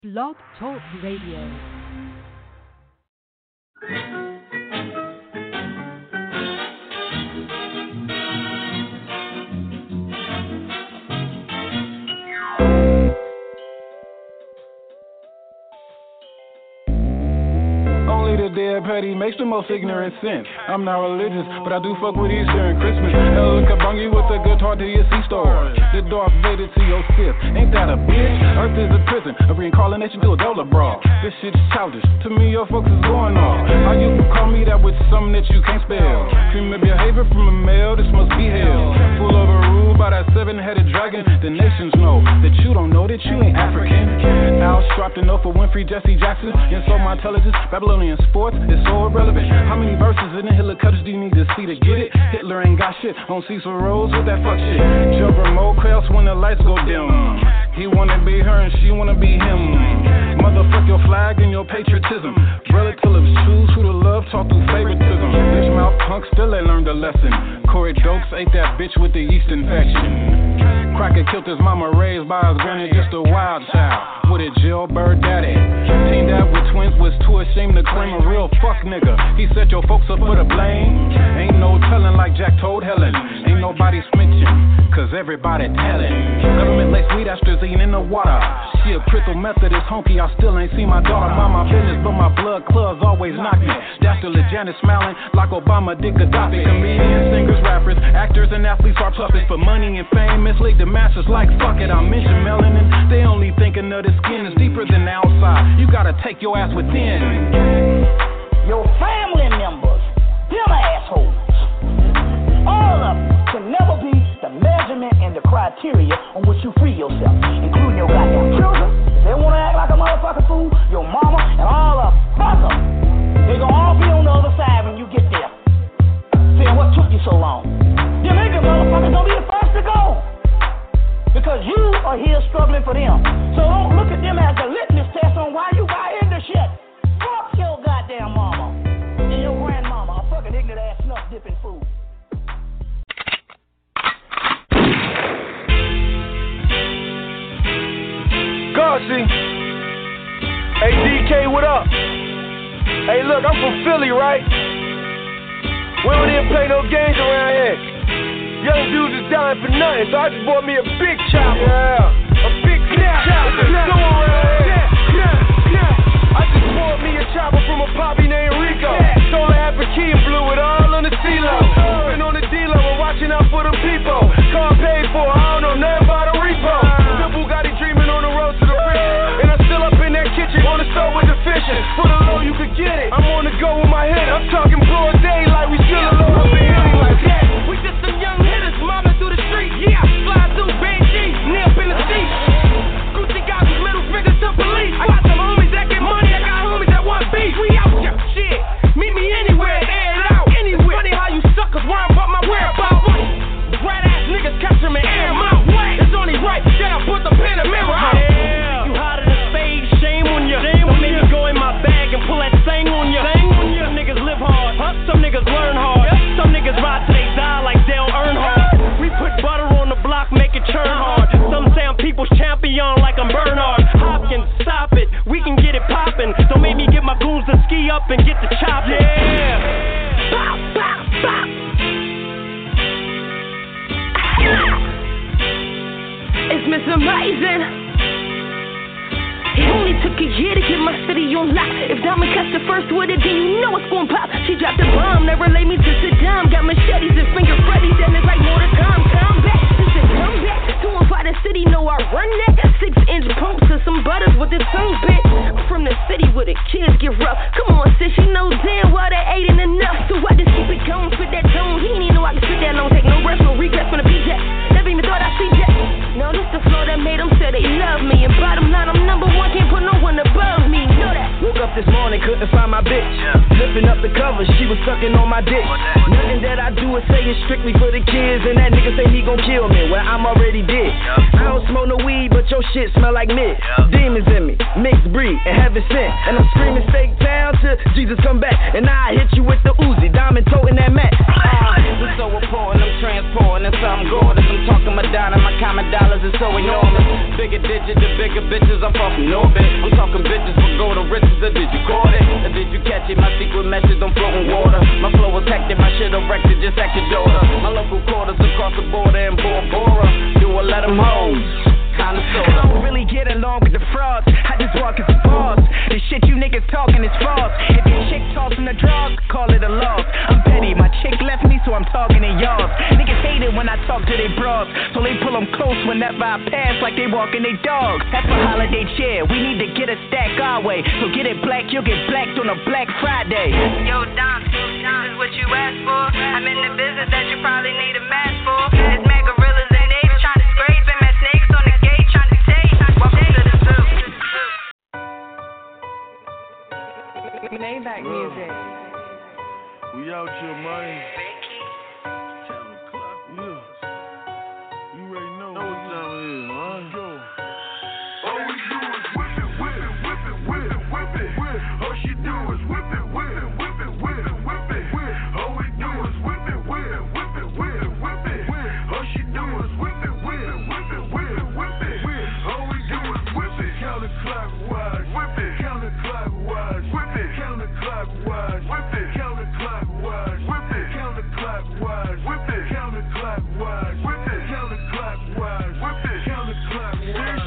Blog Talk Radio. Dead petty makes the most ignorant sense. I'm not religious, but I do fuck with Easter and Christmas. Hell, look up on you with a guitar to your C-store. The Darth Vader to your Sith. Ain't that a bitch? Earth is a prison, a reincarnation to a dollar brawl. This shit's childish. To me, your folks is going off. How you can call me that with something that you can't spell? Cream of behavior from a male, this must be hell. Full of a rule by that seven-headed dragon. The nations know that you don't know that you ain't African. Al Sharpton, no for Winfrey, Jesse Jackson. Insult my intelligence, Babylonian sports. It's so irrelevant. How many verses in the Hitler cutters do you need to see to get it? Hitler ain't got shit on Cecil Rhodes with that fuck shit. Joe Remote Krause when the lights go dim. He wanna be her and she wanna be him. Motherfuck your flag and your patriotism. Relatives choose who to love, talk through favoritism. Bitch mouth punk still ain't learned a lesson. Corey Dokes ate that bitch with the yeast infection. Cracker killed his mama, raised by his granny, just a wild child with a jailbird daddy. Teamed up with twins, was too ashamed to claim a real fuck nigga. He set your folks up for the blame. Ain't no telling like Jack told Helen. Ain't nobody snitching, cause everybody telling. Government laced weed astrazine in the water. She a crystal Methodist honky, I still ain't seen my daughter. Mind my business, but my blood clubs always knock me. Dastardly Janet smiling like Obama did Gaddafi. Comedians, singers, rappers, actors, and athletes are puppets for money and fame. Mislead the masses like fuck it. I mention melanin, they only thinking of the skin is deeper than the outside. You gotta take your ass within. Your family members, them assholes, all of them can never be the measurement and the criteria on which you free yourself, including your goddamn children. If they wanna act like a motherfucking fool, your mama and all of them, fuck them. They gonna all be on the other side when you get there. Saying what took you so long? Them niggas motherfuckers gonna be the first to go. Because you are here struggling for them. So don't look at them as a litmus test on why you got into shit. Fuck your goddamn mama and your grandmama, a fucking ignorant ass snuff dipping fool. Garcy. Hey DK, what up? Hey look, I'm from Philly, right? We don't even play no games around here. Young dudes is dying for nothing, so I just bought me a big chopper. Yeah, a big chopper. Let's go around here. I just bought me a chopper from a poppy named Rico. Sold half a key and blew it all on the CeeLo. Been on the D-Lo and watching out for them people. Car paid for, I don't know nothing about a repo. The Bugatti dreaming on the road to the rich. And I'm still up in that kitchen on the stove with the fishing. For the low you could get it. I'm on the go with my head. I'm talking broad daylight. We still alone up in hitting like that. We just some young hitters mobbing through the street. Yeah, slide through bad G's, knee up in the seat. Gucci got his middle finger to police. I got some homies that get money. I got homies that want beef. We out here, shit. Meet me anywhere, air it out. Anywhere. Funny how you suckers worry about my whereabouts. Rat ass niggas capture me, air them out. It's only right that I put the pen and mirror out. Yeah. You hotter than spade, shame on ya. Don't make me go in my bag and pull that thing on ya. Some niggas live hard, some niggas learn hard. Some niggas ride till they die like Dale Earnhardt. We put butter on the block, make it churn hard. Some say I'm people's champion like I'm Bernard Hopkins. Stop it, we can get it poppin'. Don't make me get my goons to ski up and get the choppin'. Yeah. Bop, bop, bop. It's Miss Amazing. It only took a year to get my city on lock. If Diamond catch the first with it, then you know it's gon' pop. She dropped a bomb, never laid me just a dime. Got machetes and finger Freddy's, and it's like more to come. Come back, this is come back. Doing by the city, know I run that. 6-inch pumps to some butters with the tongue bit. I'm from the city where the kids get rough. Come on, sis, you know damn well they ain't enough. So I just keep it going, fit that tone. He ain't even know I can sit that long. Take no rest, no regrets from the BJ. Never even thought I'd see Jack. No, this the flow that made them say they love me. And bottom line, I'm number one, can't put no one above me. Know that. Woke up this morning, couldn't find my bitch. Lifting up the covers, she was sucking on my dick. Nothing that I do is say it's strictly for the kids. And that nigga say he gon' kill me, well I'm already dead. I don't smoke no weed, but your shit smell like mid. Demons in me, mixed breed, and heaven sent. And I'm screaming steak town till Jesus come back. And now I hit you with the Uzi, diamond toting that mat. It's so important, I'm transporting, and something gorgeous. I'm talking my dime and my common dollars is so enormous. bigger digit, the bigger bitches, I'm far from orbit. I'm talking bitches for golden riches, or did you caught it? Or did you catch it? My secret message don't float in water. My flow was hectic, my shit erected, just act your daughter. My local quarters across the border in Bora Bora. Do I let them hoes? Kinda sorta. I don't really get along with the frauds. I just walk as boss. The shit you niggas talking is false. If your chick tossing the drugs, call it a loss. I'm petty, my chick left me, so I'm talking to y'all. Niggas hate it when I talk to they bras, so they pull them close whenever I pass like they walking they dogs. That's for holiday cheer. We need to get a stack our way. So get it black, you'll get blacked on a Black Friday. Yo, Dom, this is what you asked for. I'm in the business that you probably need a mask for. It's mad gorillas and apes trying to scrape and mad snakes on the gate trying to take. Welcome to the zoo. Maybach music. We out here, man. 10 o'clock, yeah. You already know what time it is, man. Go. All we do is whip it, whip it, whip it, whip it, whip it, whip it. All she do is whip it, whip it, whip it, whip it, whip it, whip it. All we do is whip it, whip it, whip it, whip it, whip it, whip it. All she do is whip it, whip it, whip it, whip it, whip it, whip it. All we do is whip it, counterclockwise, whip it, counterclockwise, whip it, counterclockwise, whip it, counterclockwise, whip it, counterclockwise, whip it, counterclockwise, whip it, counterclockwise, whip it, counterclockwise.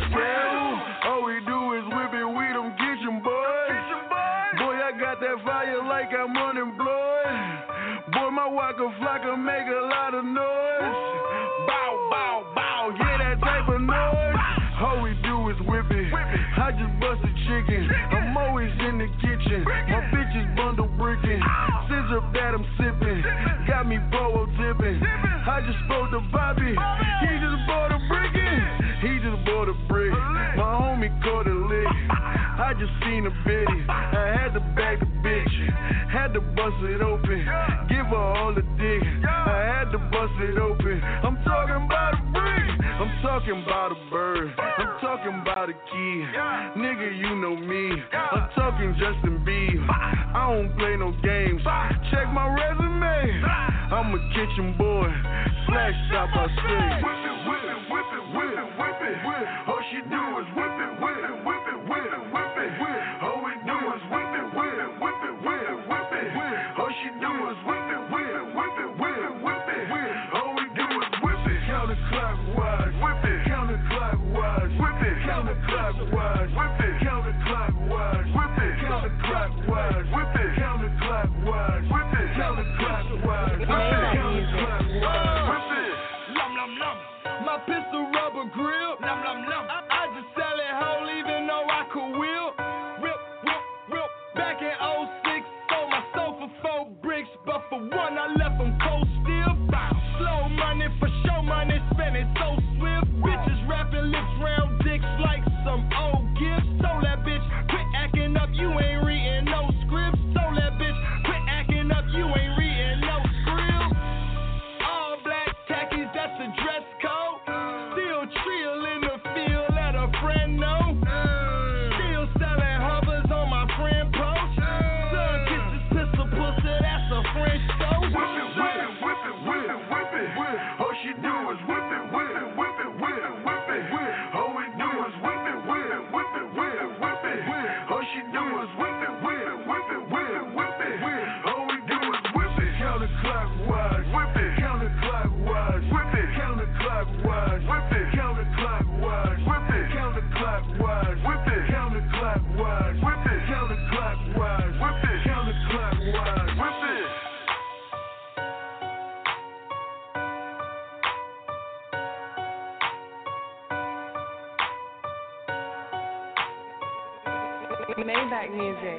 All we do is whip it, we them kitchen boys. Boy, I got that fire like I'm unemployed. Boy, my waka flocka make a lot of noise. Bow, bow, bow, yeah, that type of noise. All we do is whip it. I just bust a chicken. I'm always in the kitchen. My bitches bundle bricking. Scissor that I'm sipping. Got me boho tipping. I just spoke to Bobby. He just bought a brickin'. He just bought a brick. My homie caught a lick. I just seen a bitty. I had to bag the bitch. Had to bust it open. Give her all the dick. I had to bust it open. I'm talking about a brick. I'm talking about a bird. I'm talking about a key. Nigga, you know me. I'm talking Justin Bieber. I don't play no games. Check my resume. I'm a kitchen boy. Slash shop, I say. Whip it, whip it, whip it, whip it, whip it, whip it. All she do is whip it, whip it, whip it, whip it, whip it, whip it. All we do is whip it, whip it, whip it, whip it, whip it, whip it. All she do is whip it, whip it, whip it, whip it, whip it, whip it. All we do is whip it, counterclockwise, whip it, counterclockwise, whip it, counterclockwise, whip it, counterclockwise, whip it, counterclockwise, whip it, counterclockwise, whip it, counterclockwise, whip it, counterclockwise, whip it. Lum lum lum. My pistol rubber grill. Lum lum lum. I just sell it whole even though I could wheel. Rip, rip, rip. Back in 06, sold my sofa 4 bricks, but for one I left them cold still. Slow money for show money, spend it so swift. Bitches rapping lips round dicks like some old gifts. Told that bitch, quit acting up, you ain't reading no scripts. Told that bitch, quit acting up, you ain't reading no scripts. All black khakis, that's the dress code. Still trill in the field, let a friend know. Still selling hovers on my friend post. Son kisses pistol pussy, that's a French toast. Whip it, whip it, whip it, whip it, whip it, whip it. All she do is whip it, whip it, whip it, whip it, whip it, whip it. All we do is whip it, whip it, whip it, whip it, whip it, whip it. All she do is whip it, whip it, whip it, whip it, whip it, whip it. All we do is whip it, counterclockwise, whip it, counterclockwise, whip it, counterclockwise, whip it, counterclockwise, whip it, counterclockwise, whip it, counterclockwise, whip it, counterclockwise, whip it, counterclockwise, whip it. Maybach music.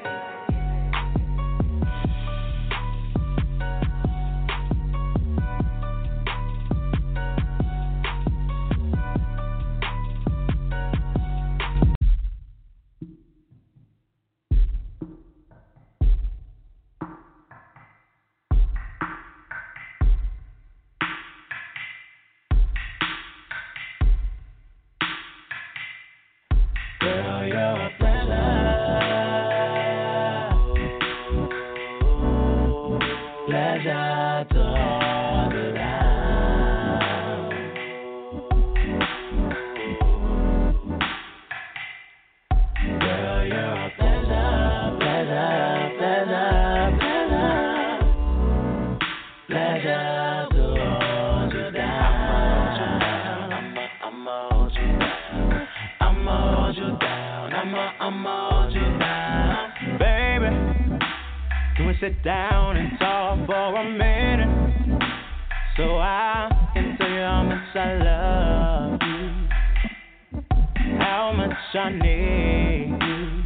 Girl, you're a thriller. hold you now. Baby, can we sit down and talk for a minute? So I can tell you how much I love you, how much I need you.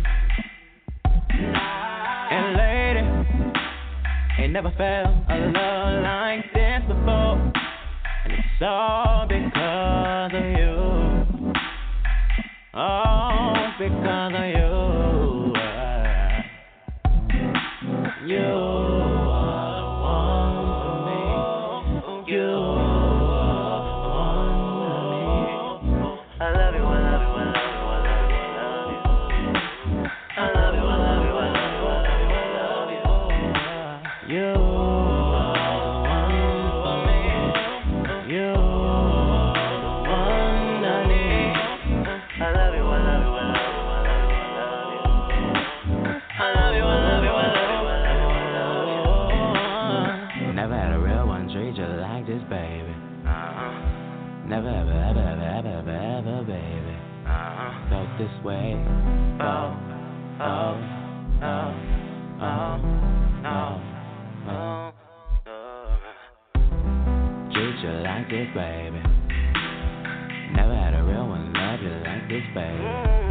And lady, ain't never felt a love like this before. And it's all because of you. Oh, because of you. You are the one for me. You are the one for me. I love you, I love you, I love you, I love you, I love you. I love you, I love you, I love you, I love you, I love you. You are the one for me. You are the one I need. I love you, I love you, I love you, I love you, I love you. I love you, I love you, I love you. Never had a real one treat you like this, baby. Never, ever, ever, ever, ever, ever, ever, baby. Felt this way. Treat you like this, baby. Never had a real one love you like this, baby.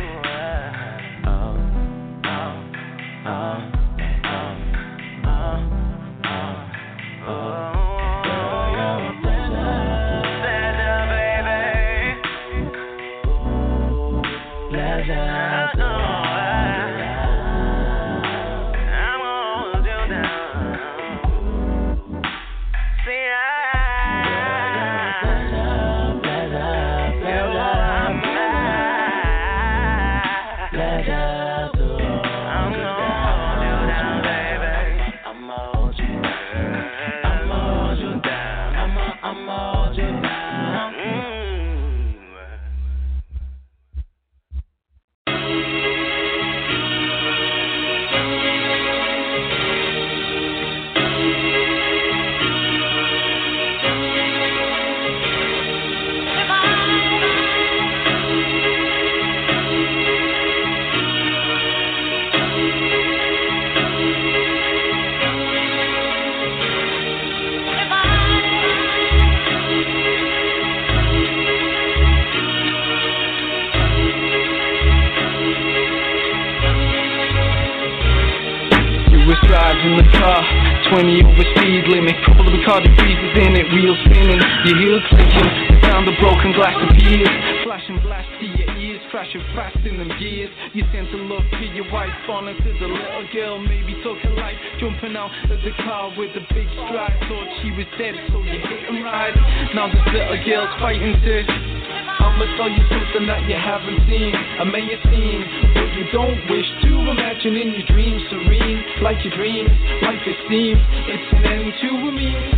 In the car, 20 over speed limit, couple of Bacardi freezers in it, wheels spinning, your heel clicking, down the broken glass appears, flashing blast to your ears, crashing fast in them gears. You tend to look to your wife, falling to the little girl, maybe took a life, jumping out of the car with a big stride, thought she was dead, so you hit and ride. Now this little girl's fighting to. I'ma tell you something that you haven't seen. I may have seen, but you don't wish to imagine in your dreams. Serene, like your dreams, life it seems. It's an end to a means.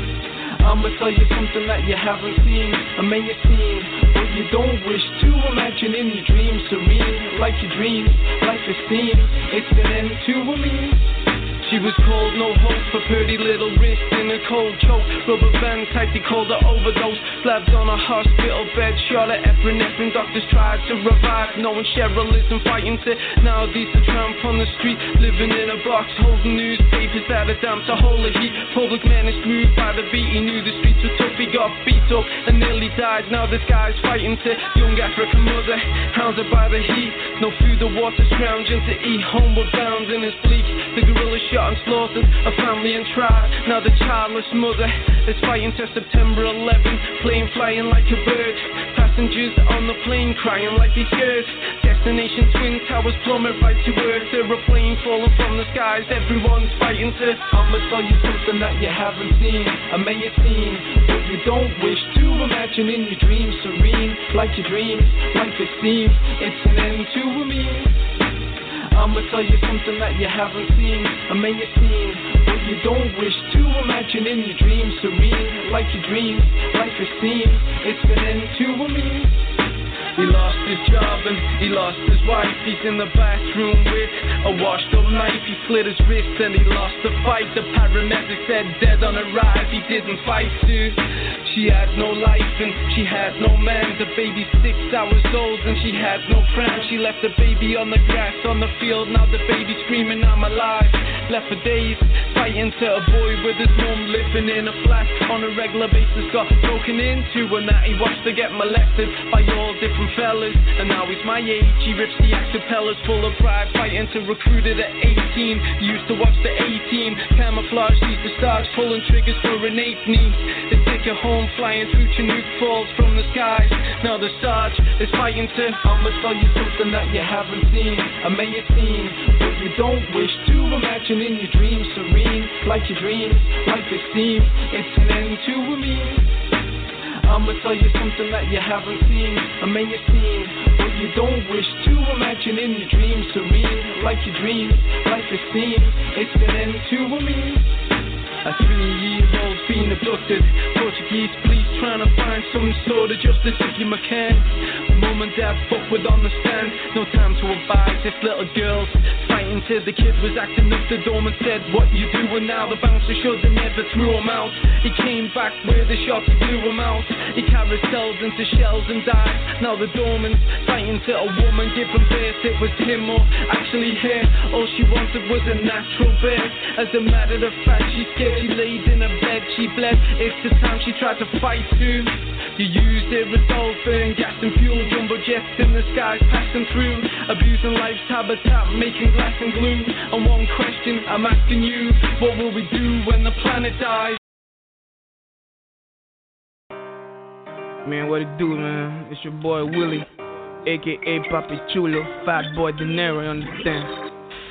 I'ma tell you something that you haven't seen. I may have seen, but you don't wish to imagine in your dreams. Serene, like your dreams, life it seems. It's an end to a means. She was cold, no hope, her pretty little wrist in a cold choke. Rubber band tight, they called her overdose. Slabs on a hospital bed, shot at epinephrine. Doctors tried to revive, knowing Cheryl isn't fighting to. Nowadays a tramp on the street, living in a box, holding newspapers out of damn to hold the heat. Public man is moved by the beat, he knew the streets were tough. He got beat up and nearly died. Now this guy's fighting to. Young African mother, hounded by the heat. No food or water, scrounging to eat. Homeward bound in his bleak. The gorilla shot and slaughtered a family and tribe. Now the childless mother is fighting to September 11. Plane flying like a bird. Passengers on the plane crying like they scared. Destination Twin Towers plummet right to earth. Aeroplane falling from the skies. Everyone's fighting to. I'ma tell you something that you haven't seen. I may have seen, but you don't wish to imagine in your dreams. Serene, like your dreams, life it seems. It's an end to a means. I'ma tell you something that you haven't seen. I may have seen, but you don't wish to imagine in your dreams. Serene, like your dreams, life it seems. It's an end to a means. He lost his job and he lost his wife. He's in the bathroom with a washed up knife. He slit his wrist and he lost the fight. The paramedic said dead on arrival. He didn't fight to. She had no life and she had no man. The baby's 6 hours old and she had no pram. She left the baby on the grass on the field. Now the baby's screaming, I'm alive. Left for days fighting to a boy with his mom living in a flat on a regular basis. Got broken into and that he watched her get molested by all different fellas. And now he's my age. He rips the acapellas full of pride, fighting to recruit it at 18. Used to watch the A-Team, camouflage these the stars, pulling triggers for an 8 knee. They take her home, flying through Chinook Falls from the skies. Now the Sarge is fighting to. I'ma tell you something that you haven't seen. I may have seen what you don't wish to imagine in your dreams. Serene, like your dreams, life it seems. It's an end to a means. I'ma tell you something that you haven't seen. I may have seen what you don't wish to imagine in your dreams. Serene, like your dreams, life it seems. It's an end to a means. A 3-year-old being abducted. Portuguese police trying to find some sort of justice if you can. Mom and dad fuck with on the stand. No time to advise this little girl's fighting till the kid was acting up the dorm and said, what you doing now? The bouncer should have never threw him out. He came back with the shots, blew him out. He carried cells into shells and died. Now the doorman's fighting to a woman giving birth. It was him or actually her. All she wanted was a natural birth. As a matter of fact, she scared. She laid in a bed, she bled. It's the time she tried to fight too. You used it, resolving gas and fuel, jumbo jets in the skies passing through, abusing life's habitat, making glass and glue. And one question I'm asking you, what will we do when the planet dies? Man, what it do, man? It's your boy Willie, aka Papi Chulo, Fat Boy De Niro, you understand?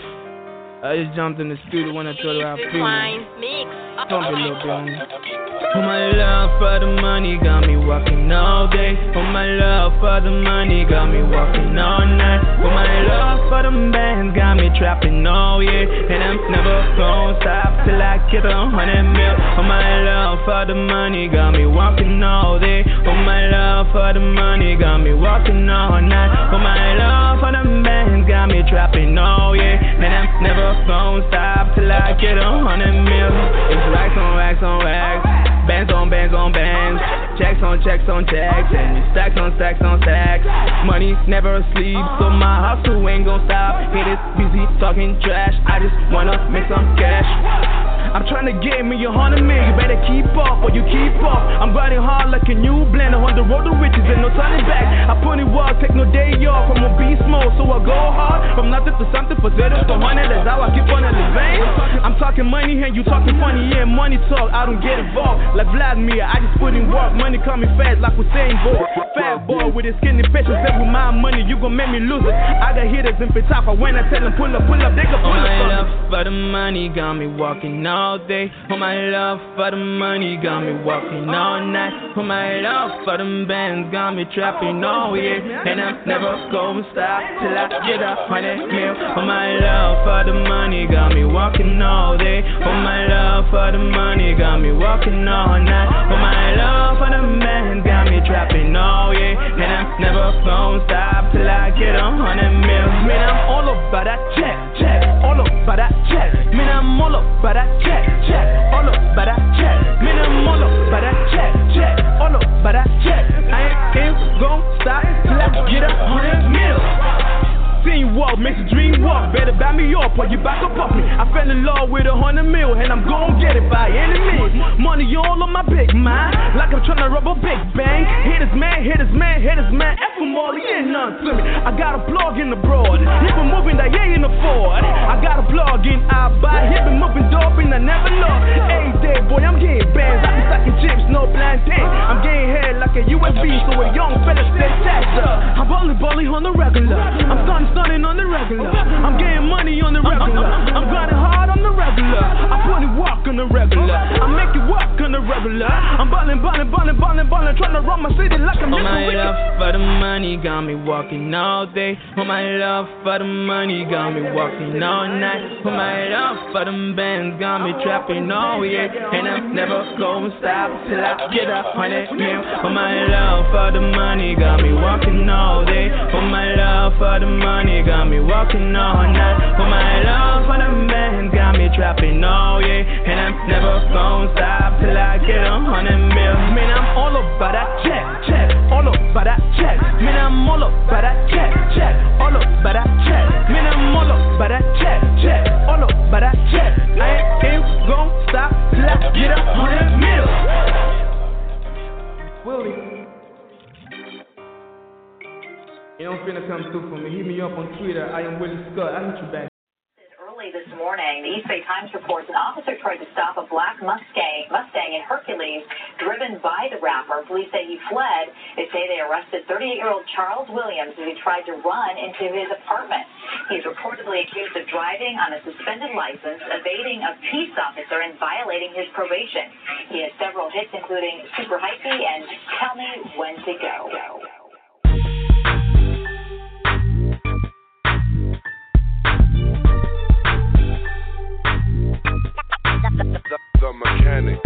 I just jumped in the studio when I told her how I feel. Don't be a little bit on me. Oh, my love for the money got me walking all day. Oh, my love for the money got me walking all night. Oh, my love for them bands got me trapping all year. And I'm never gonna stop till I get 100 mil. Oh, my love for the money got me walking all day. Oh, my love for the money got me walking all night. Oh, my love for them bands got me trapping all year. And I'm never gonna stop till I get 100 mil. It's racks on racks on racks, bands on bands on bands, checks on checks on checks, and stacks on stacks on stacks. Money never sleeps, so my hustle ain't gon' stop. Haters busy talking trash, I just wanna make some cash. I'm tryna get me 100 mil, you better keep up or you keep up. I'm grinding hard like a new blender on the road to riches and no turning back. I put in work, take no day off, I'm on beast mode, so I go hard. From nothing to something, for 0 to 100, that's how I keep on the vein. I'm talking money and you talking funny, yeah, money talk, I don't get involved. Like Vladimir, I just put in work, money coming fast like Usain Bolt. Fat boy with his skinny pictures, said with my money, you gon' make me lose it. I got hitters in Petafa, when I tell them pull up, they gon' pull up. My love for the money got me walking all day. Oh, my love for the money got me walking all night. Oh, my love for them bands got me trapping all year. And I'm never gonna stop till I get 100 mil. Oh, my love for the money got me walking all day. Oh, my love for the money got me walking all night. Oh, my love for them bands got me trapping all year. And I'm never gonna stop till I get 100 mil. Man, I'm all about that check, check, all about that check. Man, I'm all about that check, check, all about that check. Man, I'm all about that check, check, all about that check. I ain't gon' stop till I get 100 mil. Teamwork makes a dream walk. Better back me up or you back up off me. I fell in love with 100 mil and I'm gon' get it by any means. Money all on my big mind, like I'm tryna rob a big bang. Haters man, haters man, haters man. F them all, he ain't nothing to me. I got a plug in abroad, he been moving that he ain't afford. I got a plug in I buy, he been moving dope and I never lost. Hey day boy, I'm getting bands, I be stacking chips, no plantain. I'm getting head like a USB, so a young fella stay taxed up. I'm balling on the regular, I'm stunning on the regular. I'm getting money on the regular. I'm grinding hard on the regular. I put in work on the regular. I make it work on the regular. I'm ballin', trying to run my city like I'm oh, my love for the money got me walking all day. For my love for the money, got me walking all night. For my love for them bands, got me trapping all year. And I'm never gonna stop till I get 100 mil. For my love for the money, got me walking all day. For my love for the money, got me walking all night. For my love for them bands, got me trapping all year. And I'm never gonna stop till I get 100 mil. Man, I'm all about that check, check, all about that check. Man, I'm all about that check, check, all about that check. Man, I'm all about that check, check, all about that check. I ain't gon' stop till I get 100 mil. Willie, you don't finna come through for me. Hit me up on Twitter. I am Willie Scott. I'll hit you back. Early this morning, the East Bay Times reports an officer tried to stop a black Mustang in Hercules driven by the rapper. Police say he fled. They say they arrested 38-year-old Charles Williams as he tried to run into his apartment. He's reportedly accused of driving on a suspended license, evading a peace officer, and violating his probation. He has several hits, including Super Hypey and Tell Me When to Go. The Mechanic.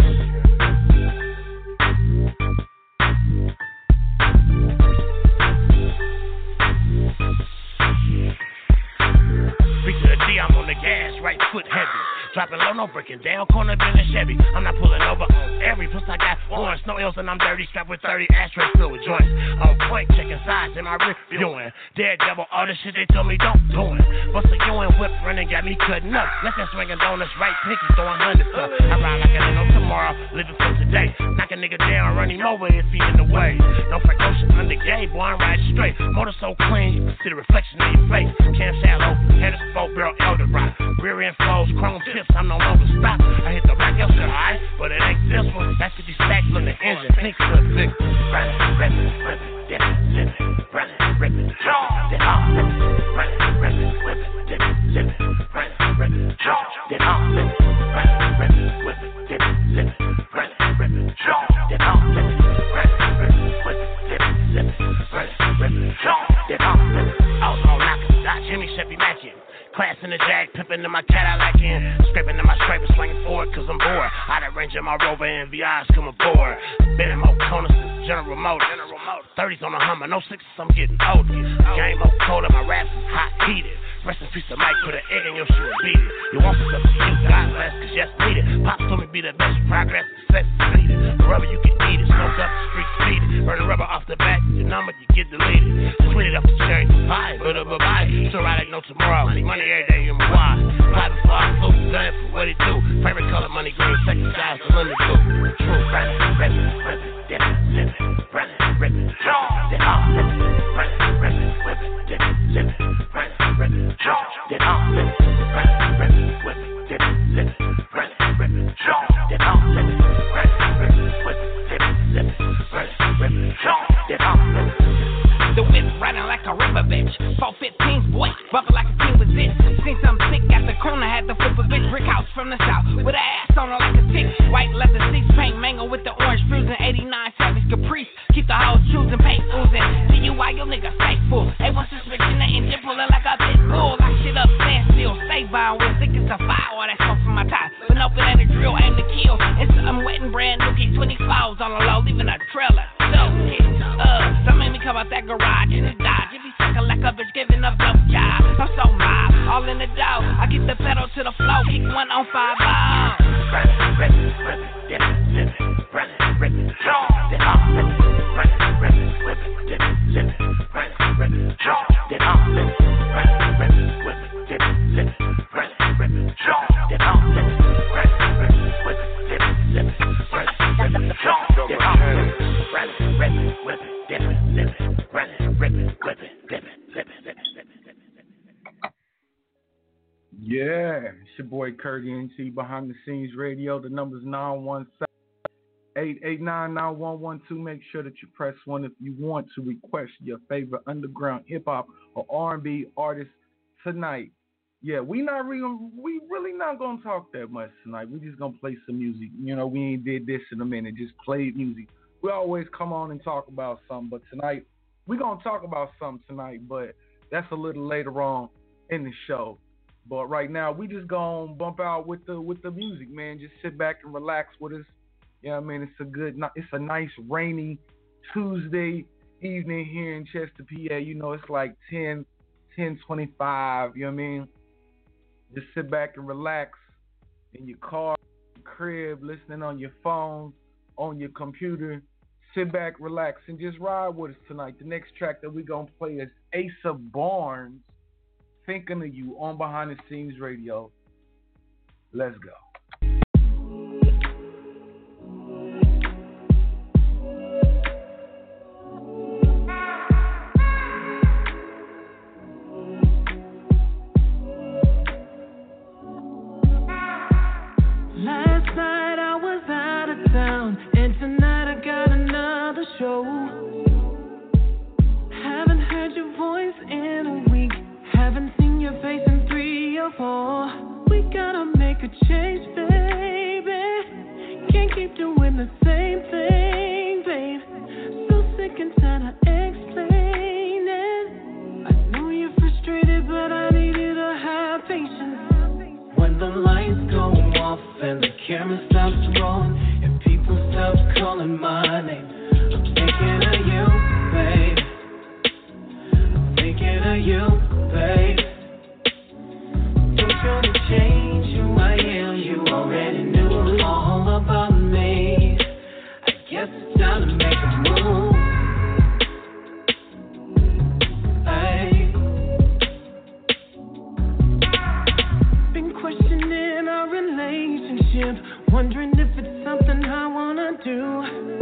Speak to the D, I'm on the gas, right foot heavy. Dropping low, no breaking down, corner bin and Chevy. I'm not pulling over on every puss I got orange, no L's and I'm dirty, strapped with 30 ashtrays filled with joints. On point, checking sides in my rear viewing. Daredevil, all the shit they told me don't do it. Bust a U and whip running, got me cutting up. Left hand swinging donuts, right pinky throwing hundreds up. I ride like I ain't no tomorrow, living for today. Knock a nigga down, run him over if he in the way. No precaution under gay, boy, I'm riding straight. Motor so clean, you can see the reflection in your face. Cam shallow, head is 4-barrel elder rock. Rear end flows, chrome tips, I'm no longer stop. I hit the rack, yo, shit, alright, but it ain't this one. That's 50 stacks from the engine, pink to the big. Running, ripping, dipping, zipping. Running, ripping, then off, ripping. Running, ripping, whipping, dipping, zipping. Running, ripping, then off, ripping. Running, ripping, whipping, dipping, zipping. Running, ripping, then off, ripping. Running, ripping, whipping, dipping, zipping. Running, ripping, then off, ripping. All knocking, Dodge, Hemi, Chevy, Magic. Class in the Jag, pimping in my Cadillac in. Scraping in my scraper, swinging forward cause I'm bored. Out of range of my Rover and VI's come aboard. Been in more corners since General Motors. 30s on the Hummer, no 6s, I'm getting older. Game more colder, my raps is hot heated. Rest in peace of Mike, put an egg in your shoe and beat it. You want some stuff, you got less, cause yes, need it. Pops told me be the best, progress, success, completed. Rubber, you can eat it, smoke up, the street speed it. Burn the rubber off the back, your number, you get deleted. Tweet it up the cherry, bye, but bye. So right like no tomorrow, money every day in my why. Fly before I flew, done it for what it do. Favorite color, money green, second size, the limit blue. True, running, ripping, dipping, zipping. Running, ripping, then off, ripping. Running, ripping, whipping, dipping, zipping. Running, ripping, then off, ripping. Running, ripping, whipping, dipping, zipping. Running, ripping, then off, ripping. Running, ripping, whipping, dipping, zipping. Running, ripping, then off, ripping. The whip riding like a river bitch. 415s, boy, buckle like a king with it. Seen something sick at the corner, had to flip a bitch. Brick house from the south, with an ass on her like a tick. White leather seats, paint mango with the orange fruits and 89 Savage Caprice. Keep the hoes choosing, paint oozing. DUI, your nigga faithful. A1 suspicion, the engine pulling like a pit bull. Lock shit up, stand still, stay by with thick as a fire. All that smoke from my tie. But no, it ain't a drill, aim to kill. It's I'm wet and brand new, keep 20 fouls on the low, leaving a trailer. So, don't make me come out that garage in the Dodge. If you suckin' like a bitch, giving up dope job. I'm so mob, all in the dough. I get the pedal to the floor, kick one on 5 balls. Running, ripping, dipping, zipping. Running, ripping, then off, ripping. Running, ripping, whipping, dipping, zipping. Running, ripping, then off, ripping. Running, ripping, whipping, dipping, zipping. Running, ripping, then off, ripping. Running, ripping, whipping, dipping, zipping. Running, ripping, then off, ripping. Running, ripping, whipping, dipping, zipping. Running, ripping, whipping, dipping, zipping. Yeah, it's your boy Kurt NT, Behind the Scenes Radio. The number's 917-889-9112. Make sure that you press 1 if you want to request your favorite underground hip-hop or R&B artist tonight. Yeah, we really not going to talk that much tonight. We just going to play some music. You know, we ain't did this in a minute, just played music. We always come on and talk about something, but tonight we're going to talk about something tonight, but that's a little later on in the show. But right now, we just going to bump out with the music, man. Just sit back and relax with us. You know what I mean? It's a nice rainy Tuesday evening here in Chester, PA. You know, it's like 10:25, you know what I mean? Just sit back and relax in your car, crib, listening on your phone, on your computer. Sit back, relax, and just ride with us tonight. The next track that we're going to play is Asa Barnes, Thinking of You, on Behind the Scenes Radio. Let's go. Last night I was out of town, and tonight I got another show. Haven't heard your voice in a week, haven't seen your face in 3 or 4. We gotta make a change, baby. Can't keep doing the same thing, babe. So sick and tired of explaining. I know you're frustrated, but I need you to have patience. When the lights go off and the camera stops rolling and people stop calling my name, I'm thinking of you, babe. I'm thinking of you, babe. Don't try to change who I am. You already knew all about me. I guess it's time to make a move. Hey. Been questioning our relationship, wondering if it's something I wanna do.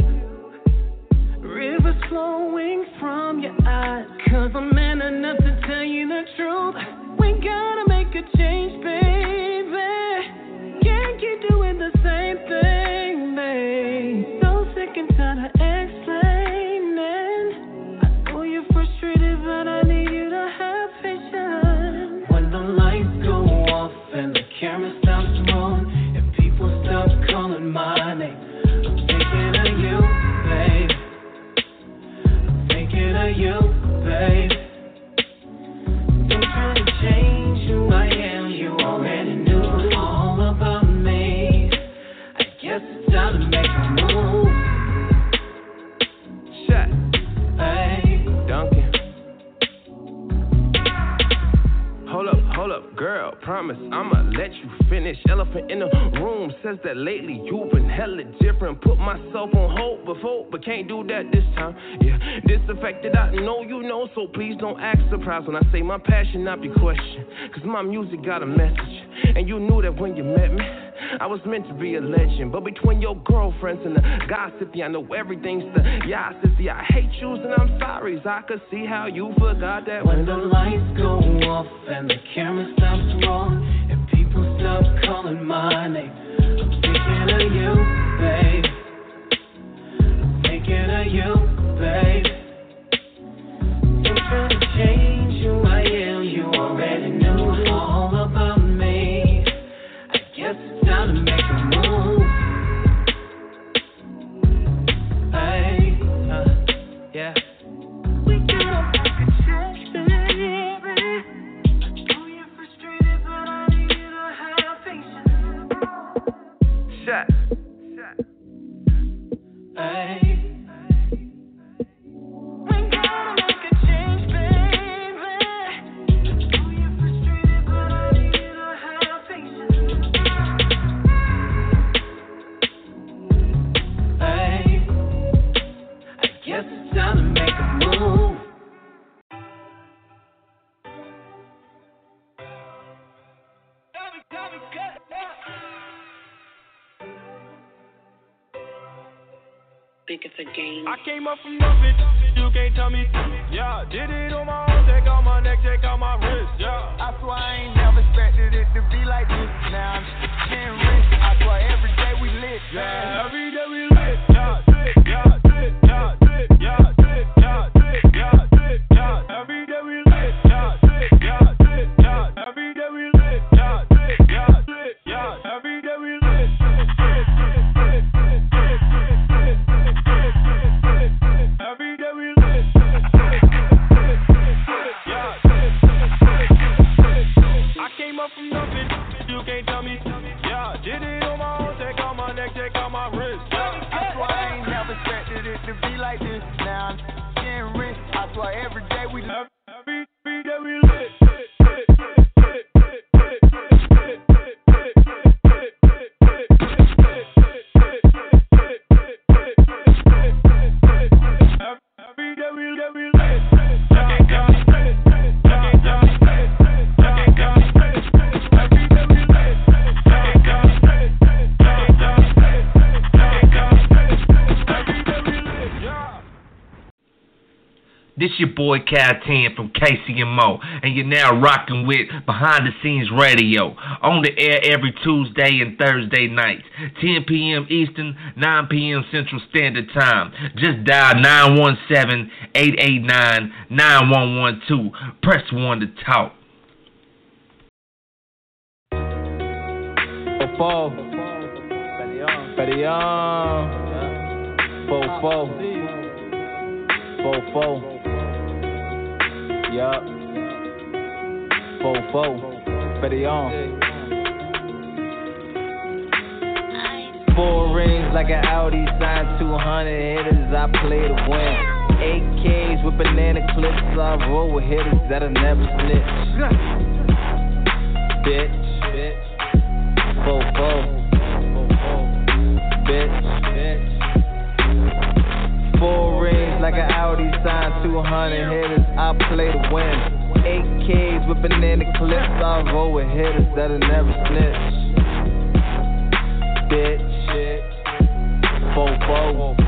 Rivers flowing from your eyes, 'cause I'm man enough to tell you the truth. We gotta make a change, baby. Can't keep doing the same thing, babe. So sick and tired of explaining. I know you're frustrated, but I need you to have patience. When the lights go off and the camera stops rolling and people stop calling my name, I'm thinking of you, babe. I'm thinking of you, babe. Don't try to change who I am. You already knew all about me. I guess it's time to make a move. Shut. Hey. Duncan. Hold up, girl, promise I'ma let you finish. Elephant in the room says that lately you've been hella different. Put myself on hold before, but can't do that this time. Yeah, disaffected, I know you know, so please don't act surprised when I say my passion not be questioned. 'Cause my music got a message, and you knew that when you met me. I was meant to be a legend, but between your girlfriends and the gossip, yeah, I know everything's the yassity. I hate you and I'm sorry, so I could see how you forgot that. When the lights go off and the camera stops rolling and people stop calling my name, I'm thinking of you, babe. I'm thinking of you, babe. Don't try to change who I am. You already knew all about me. I guess it's time to make a move. Hey, Yeah. we gotta make a change, baby. I know you're frustrated, but I need you to have patience. Shut. Hey. We gotta make a change, baby. I know you're frustrated, but I need you to have patience. Hey. I guess it's time to make a move. Think it's a game. I came up from nothing, you can't tell me. Yeah, did it on my own, take out my neck, take out my wrist. Yeah, I swear I ain't never expected it to be like this. Now I'm getting rich. I swear every day we lit. Yeah, every day we lit. Yeah, sit, yeah, sit, yeah, sit, yeah, sit, yeah, sit, yeah, sit, yeah. Every day we lit. Yeah, sit, yeah, sit, yeah. Every day we lit. Yeah, sit, yeah, sit, yeah. Every day we lit. Every day we lit. up from nothing. You can't tell me. Yeah, did it on my own. Take out my neck, take out my wrist. I swear I ain't never expected it to be like this. Now I'm getting rich. I swear every day we live. Every day we live. This your boy Cal 10 from KCMO, and you're now rocking with Behind the Scenes Radio, on the air every Tuesday and Thursday nights, 10 p.m. Eastern, 9 p.m. Central Standard Time. Just dial 917-889-9112. Press 1 to talk. Fofo, yup. Fofo, Betty on. 4 rings like an Audi, signed 200 hitters, I play to win. 8Ks with banana clips, I roll with hitters that'll never snitch. Bitch. Fofo. Bitch. 4 rings like an Audi, signed 200 hitters, I play to win. 8Ks with banana clips, I roll with hitters that'll never snitch. Bitch. Fofo.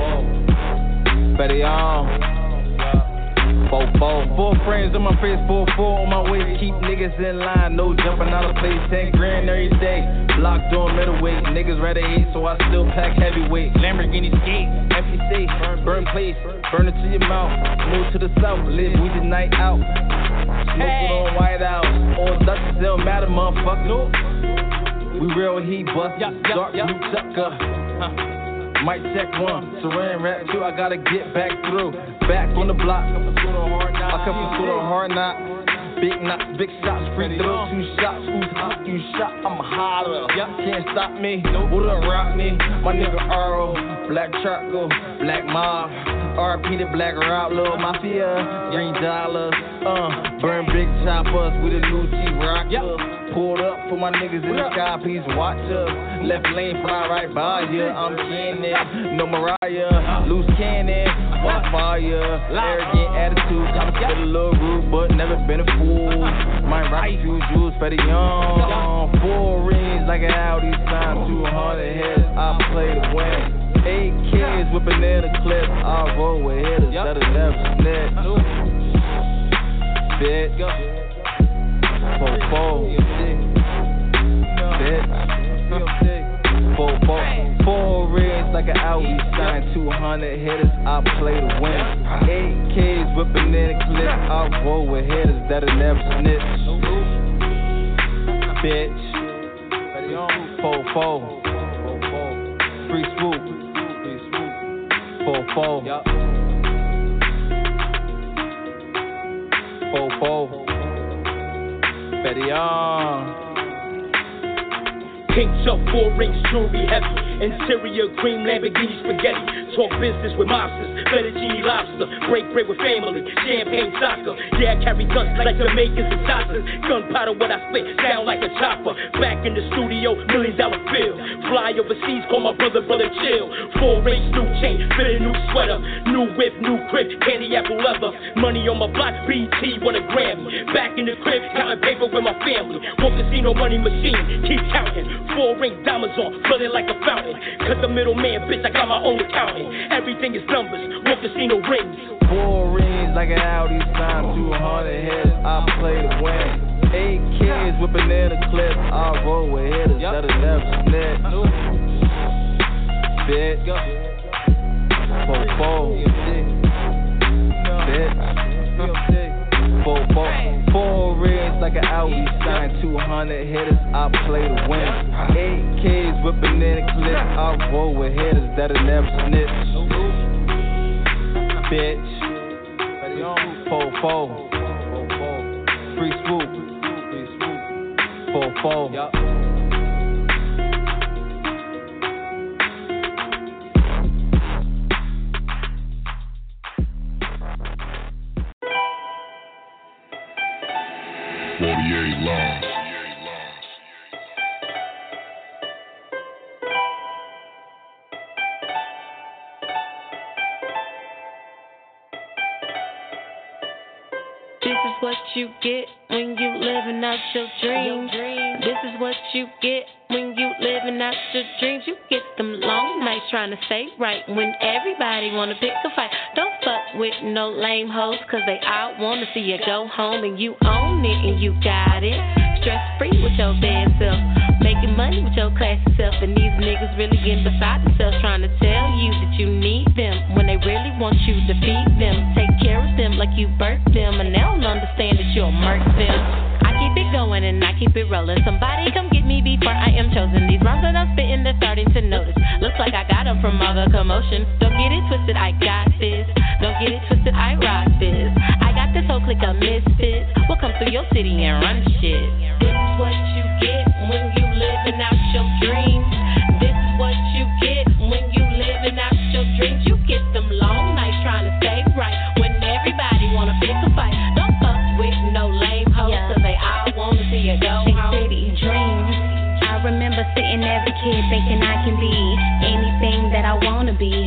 Betty on. Fofo. 4 frames on my face, 4-4 on my waist. Keep niggas in line, no jumping out of place. 10 grand every day. Block doing middleweight. Niggas rather hate, so I still pack heavyweight. Lamborghini skate, empty safe, burn place, burn it to your mouth. Move to the south, live with the night out. Smoke it on White House. All Dutchess, it don't matter, motherfucker. We real heat bust, dark blue sucker. Mic check 1, Saran rap 2, I gotta get back through. Back on the block, I come from Pseudo Hard Knock. Big knocks, big shots, free throw, 2 shots. Who's hot, you shot, I'm a holler. Can't stop me, who done rock me? My nigga Earl, Black Charcoal, Black Mob. RP the Black Route, Lil Mafia, Green Dollars. Burn big choppers with a new T-Rocker. Pulled up for my niggas in the sky, please watch us. Left lane, fly right by ya. I'm Cannon, no Mariah. Loose cannon, watch fire. Arrogant attitude, I'm a little rude, but never been a fool. Might rock a few jewels, Betty Young. 4 rings like an Audi, signed 200 heads, I play to win. 8Ks with banana clips, I roll with hitters that'll never snitch. Bitch. Fofo. Bitch. Fofo. 4 rings like an Audi, signed 200 hitters, I play to win. 8Ks with banana clips, I roll with hitters that'll never snitch. Bitch. Fofo. Free swoop. Fofo. Fofo. Betty on. Pink up, 4 rings, jewelry heavy. Interior cream, Lamborghini spaghetti. Talk business with mobsters, fettuccine lobster. Break bread with family, champagne soccer. Yeah, I carry guns like Jamaicans and Tossers. Gunpowder when I spit, sound like a chopper. Back in the studio, $1 million bill. Fly overseas, call my brother chill. 4 rings, new chain, fit a new sweater. New whip, new crib, candy apple leather. Money on my block, BT, won a Grammy. Back in the crib, counting paper with my family. Won't casino money machine, keep counting. 4 ring diamonds on, flooding like a fountain. Cut the middleman, bitch, I got my own accountant. Everything is numbers, won't casino rings. 4 rings like an Audi, signed 200 heads, I play to win. 8Ks with banana clips, I roll with hitters that'll never snitch. Bitch. Fofo. Bitch. Fofo. 4 rings like an Audi, signed 200 hitters, I play to win. 8Ks with banana clips, I roll with hitters that'll never snitch. Bitch. Fofo. Free swoop. 4-4. Yup. What you get when you living out your dreams. This is what you get when you living out your dreams. You get them long nights trying to stay right when everybody wanna pick a fight. Don't fuck with no lame hoes, cause they all wanna see you go home and you own it and you got it. Stress free with your bad self, making money with your classy self. And these niggas really getting beside themselves, trying to tell you that you need them when they really want you to feed them. Take care of them like you birthed them, and they don't understand that you'll murk them. I keep it going and I keep it rolling. Somebody come get me before I am chosen. These rhymes that I'm spitting, they're starting to notice. Looks like I got them from all the commotion. Don't get it twisted, I got this. Don't get it twisted, I rock this. I got this whole clique of misfits. We'll come through your city and run shit. This is what you get when you living out your dreams. This is what you get when you living out your dreams. You get them long nights trying to stay right when everybody wanna pick a fight. Don't fuck with no lame hoes, cause they all wanna see you go home. City dreams. I remember sitting as a kid thinking I can be anything that I wanna be.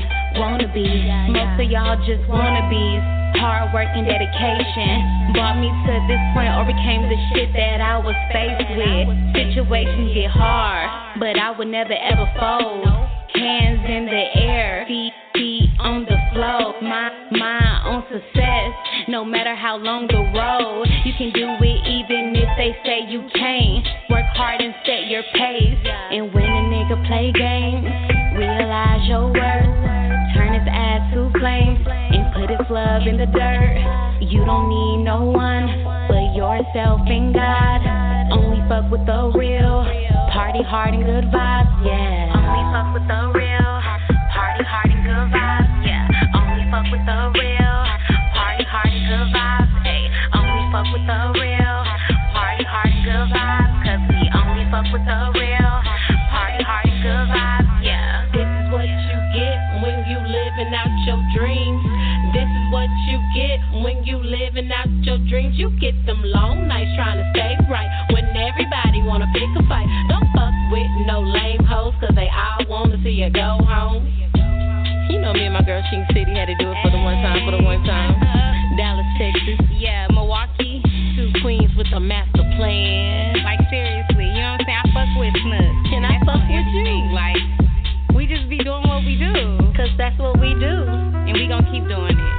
Most of y'all just wannabes. Hard work and dedication brought me to this point, overcame the shit that I was faced with. Situations get hard, but I would never ever fold. Hands in the air, feet on the floor. My mind on success, no matter how long the road. You can do it even if they say you can't. Work hard and set your pace. And when a nigga play games, realize your worth. Turn his ass to flames and put his love in the dirt. You don't need no one but yourself and God. Only fuck with the real. Party hard and good vibes, yeah. Only fuck with the real. Party hard and good vibes, yeah. Only fuck with the real. Party hard and good vibes, hey. Only fuck with the real. Party hard and good vibes, cause we only fuck with the real. Party hard and good vibes, yeah. This is what you get when you living out your dreams. This is what you get when you living out your dreams. You get them long nights trying to stay right when everybody wanna pick a fight. Don't fuck with no lame hoes, cause they all wanna see you go home. You know me and my girl Ching City had to do it for the one time. Dallas, Texas. Yeah, Milwaukee. 2 queens with a master plan. Like seriously, you know what I'm saying? I fuck with Snook. Can I fuck with you? Like, we just be doing what we do. Cause that's what we do. And we gonna keep doing it.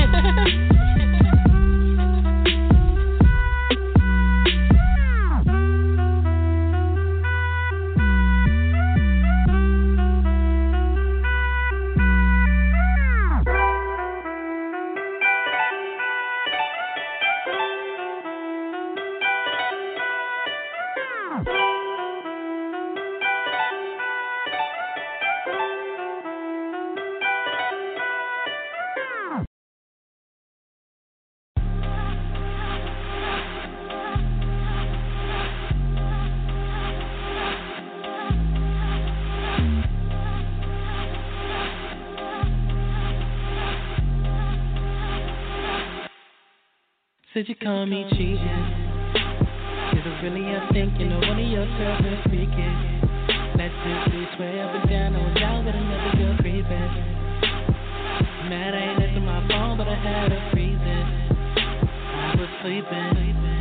Said you call me cheating. Is it really a thinking of one of yourself is speaking? Let's simply swear up and down I was out with another girl creeping. Mad I ain't answered my phone, but I had a reason. I was sleeping.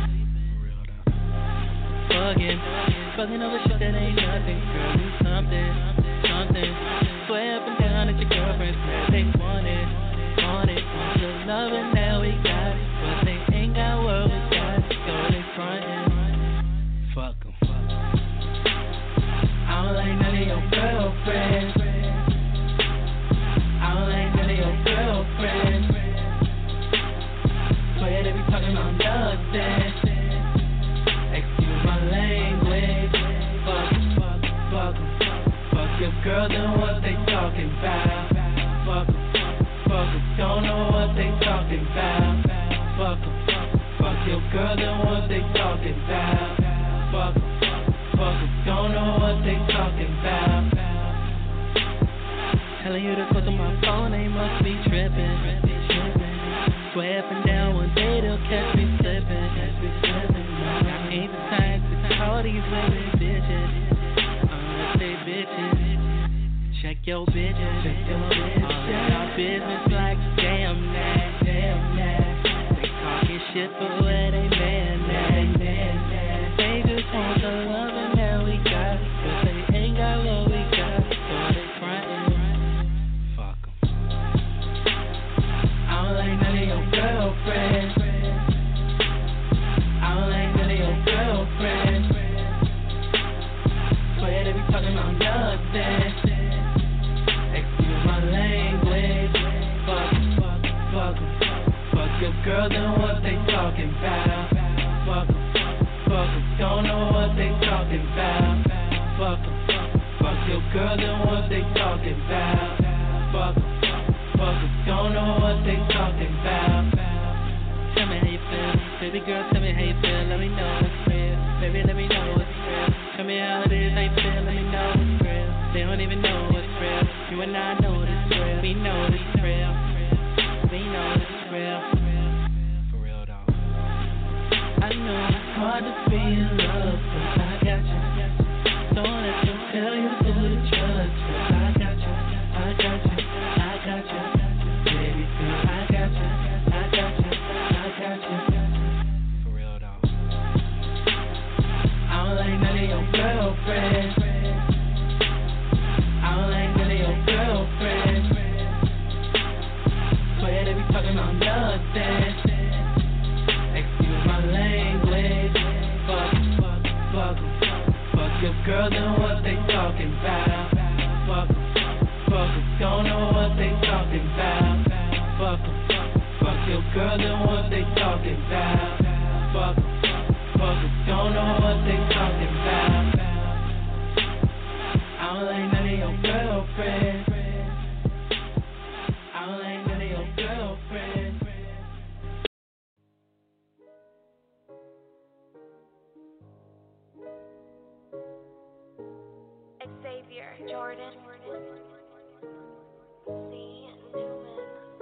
Bugging over shit that ain't nothing. Girl, do something. Swear up and down that your girlfriends said they want it. Want your love and now we got it. But they ain't got what we got. So they frontin'. Fuck 'em. I don't like none of your girlfriends. Swear they be talking about nothing. Excuse my language. Fuck your girl, then what they talking about? Fuck 'em, don't know what they talking about. Fuck your girl, then what they talking about? Fuck 'em. play with bitches. Unless they bitches. Check your bitches. All in our business like damn that. They talking shit for where they man at. They just want the loving that we got, but they ain't got what we got, so they frontin'. Fuck 'em. I don't like none of your girlfriends. I don't like none of your girlfriends. Swear they be talking about nothing. Excuse my language. Fuck 'em. Fuck your girl, then what they talking about? Fuck 'em. Don't know what they talking about. Fuck 'em. Fuck your girl, then what they talking about? Fuck 'em. Don't know what they talking about. Tell me how you feel, baby girl. Tell me how you feel. Let me know it's real, baby. Let me know it's real. Tell me how it is, how you feel. Let me know it's real. They don't even know it's real. You and I know it's real. We know it's real. We know it's real. For real though. I know it's hard to be in love, but I got you. Don't let them tell you to trust. I got you. I got you. I got you. Baby girl, I got you. I got you. I got you. For real though. I don't like none of your girlfriends. I don't like none of your girlfriends. Swear they be talking about nothing. Excuse my language. Fuck 'em. Fuck your girl, then what they talking about? Fuck 'em. Don't know what they talking about. Fuck 'em. Fuck your girl, then what they talking about? Fuck 'em. Don't know what they talking about. I don't like none of your girlfriends. I don't like none of your girlfriends. Xavier Jordan. C. Newman.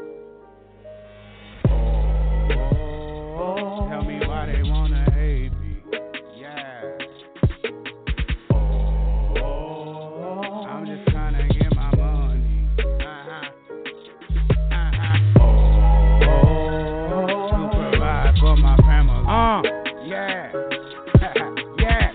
Tell me why they wanna hate me. Yeah. I'm just trying to get my money. To provide for my family. Yeah. Yeah.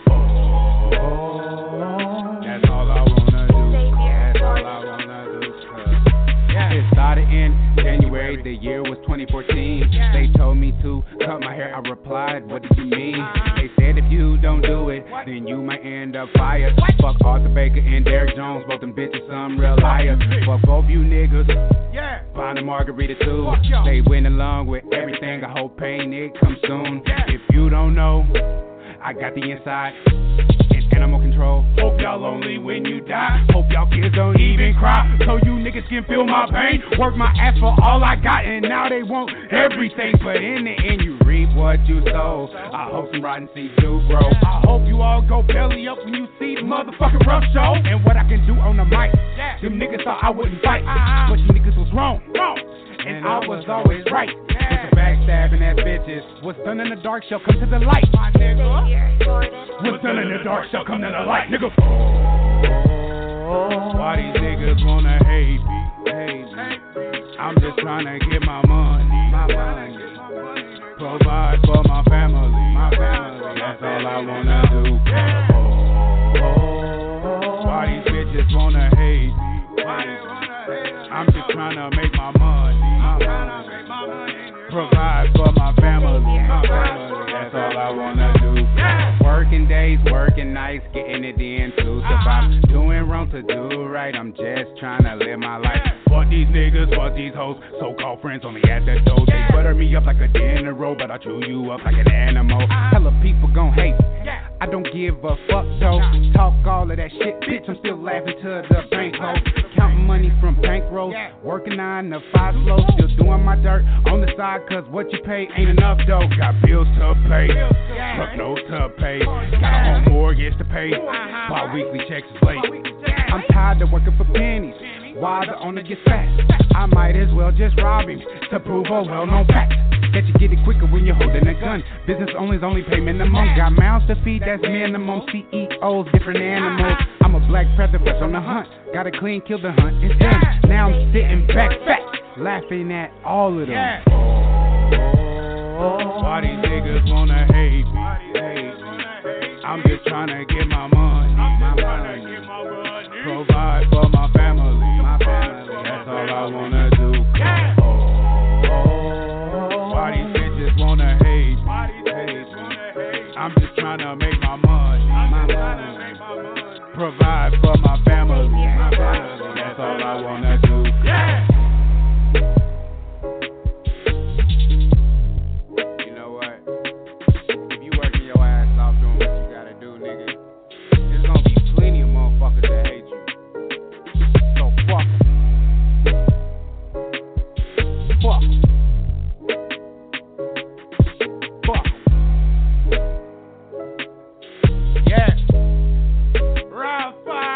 That's all I wanna do. That's all I wanna do. Yeah. It started in January, the year was 2014. They told me to cut my hair, I replied, what do you mean? They said if you don't do it, then you might end up fired. Fuck Arthur Baker and Derrick Jones, both them bitches some real liars. Fuck both you niggas, find a margarita too. They went along with everything, I hope pain it comes soon. If you don't know, I got the inside. Animal control. Hope y'all lonely when you die. Hope y'all kids don't even cry, so you niggas can feel my pain. Work my ass for all I got, and now they want everything. But in the end, you reap what you sow. I hope some rotten seeds do grow. I hope you all go belly up when you see the motherfucking rough show. And what I can do on the mic. Them niggas thought I wouldn't fight, but you niggas was wrong. And I was always right. With the backstabbing ass bitches. What's done in the dark shall come to the light, my nigga. What's done in the dark shall come to the light, nigga. Why these niggas wanna hate me? I'm just trying to get my money. Provide for my family. That's all I wanna do. Why these bitches wanna hate me? I'm just trying to make my money. Provide for my family. That's all I wanna do. Working days, working nights, getting it in to survive. Doing wrong to do right, I'm just trying to live my life. Fuck these niggas, fuck these hoes, so-called friends on me at the door. They butter me up like a dinner roll, but I chew you up like an animal. Hella people gon' hate, I don't give a fuck though. Talk all of that shit, bitch, I'm still laughing to the bank hole. Counting money from bankrolls, working 9 to 5 slow. Still doing my dirt on the side, cause what you pay ain't enough though. Got bills to pay, truck notes to pay, got a home mortgage to pay, bi-weekly checks is late. I'm tired of working for pennies, Why the owner gets fat? I might as well just rob him to prove a well-known fact. That you get it quicker when you're holding a gun. Business only pay minimum. Got mouths to feed, that's minimum. CEOs, different animals. I'm a black panther, fresh on the hunt. Got a clean kill, the hunt is done. Now I'm sitting back, fat, laughing at all of them. Why these niggas wanna hate me? I'm just trying to get my money. Provide for my family. That's all I wanna do. Why these bitches wanna hate me? I'm just trying to make my money. Provide for my family. That's all I wanna do. You know what? If you working your ass off doing what you gotta do, nigga, there's gonna be plenty of motherfuckers that hate you. So fuck 'em. Fuck 'em. Fuck 'em. Yeah. Rafa.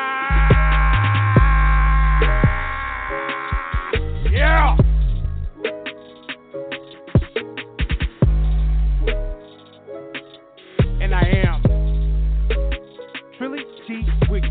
Yeah. And I am Trilly T. Wiggins.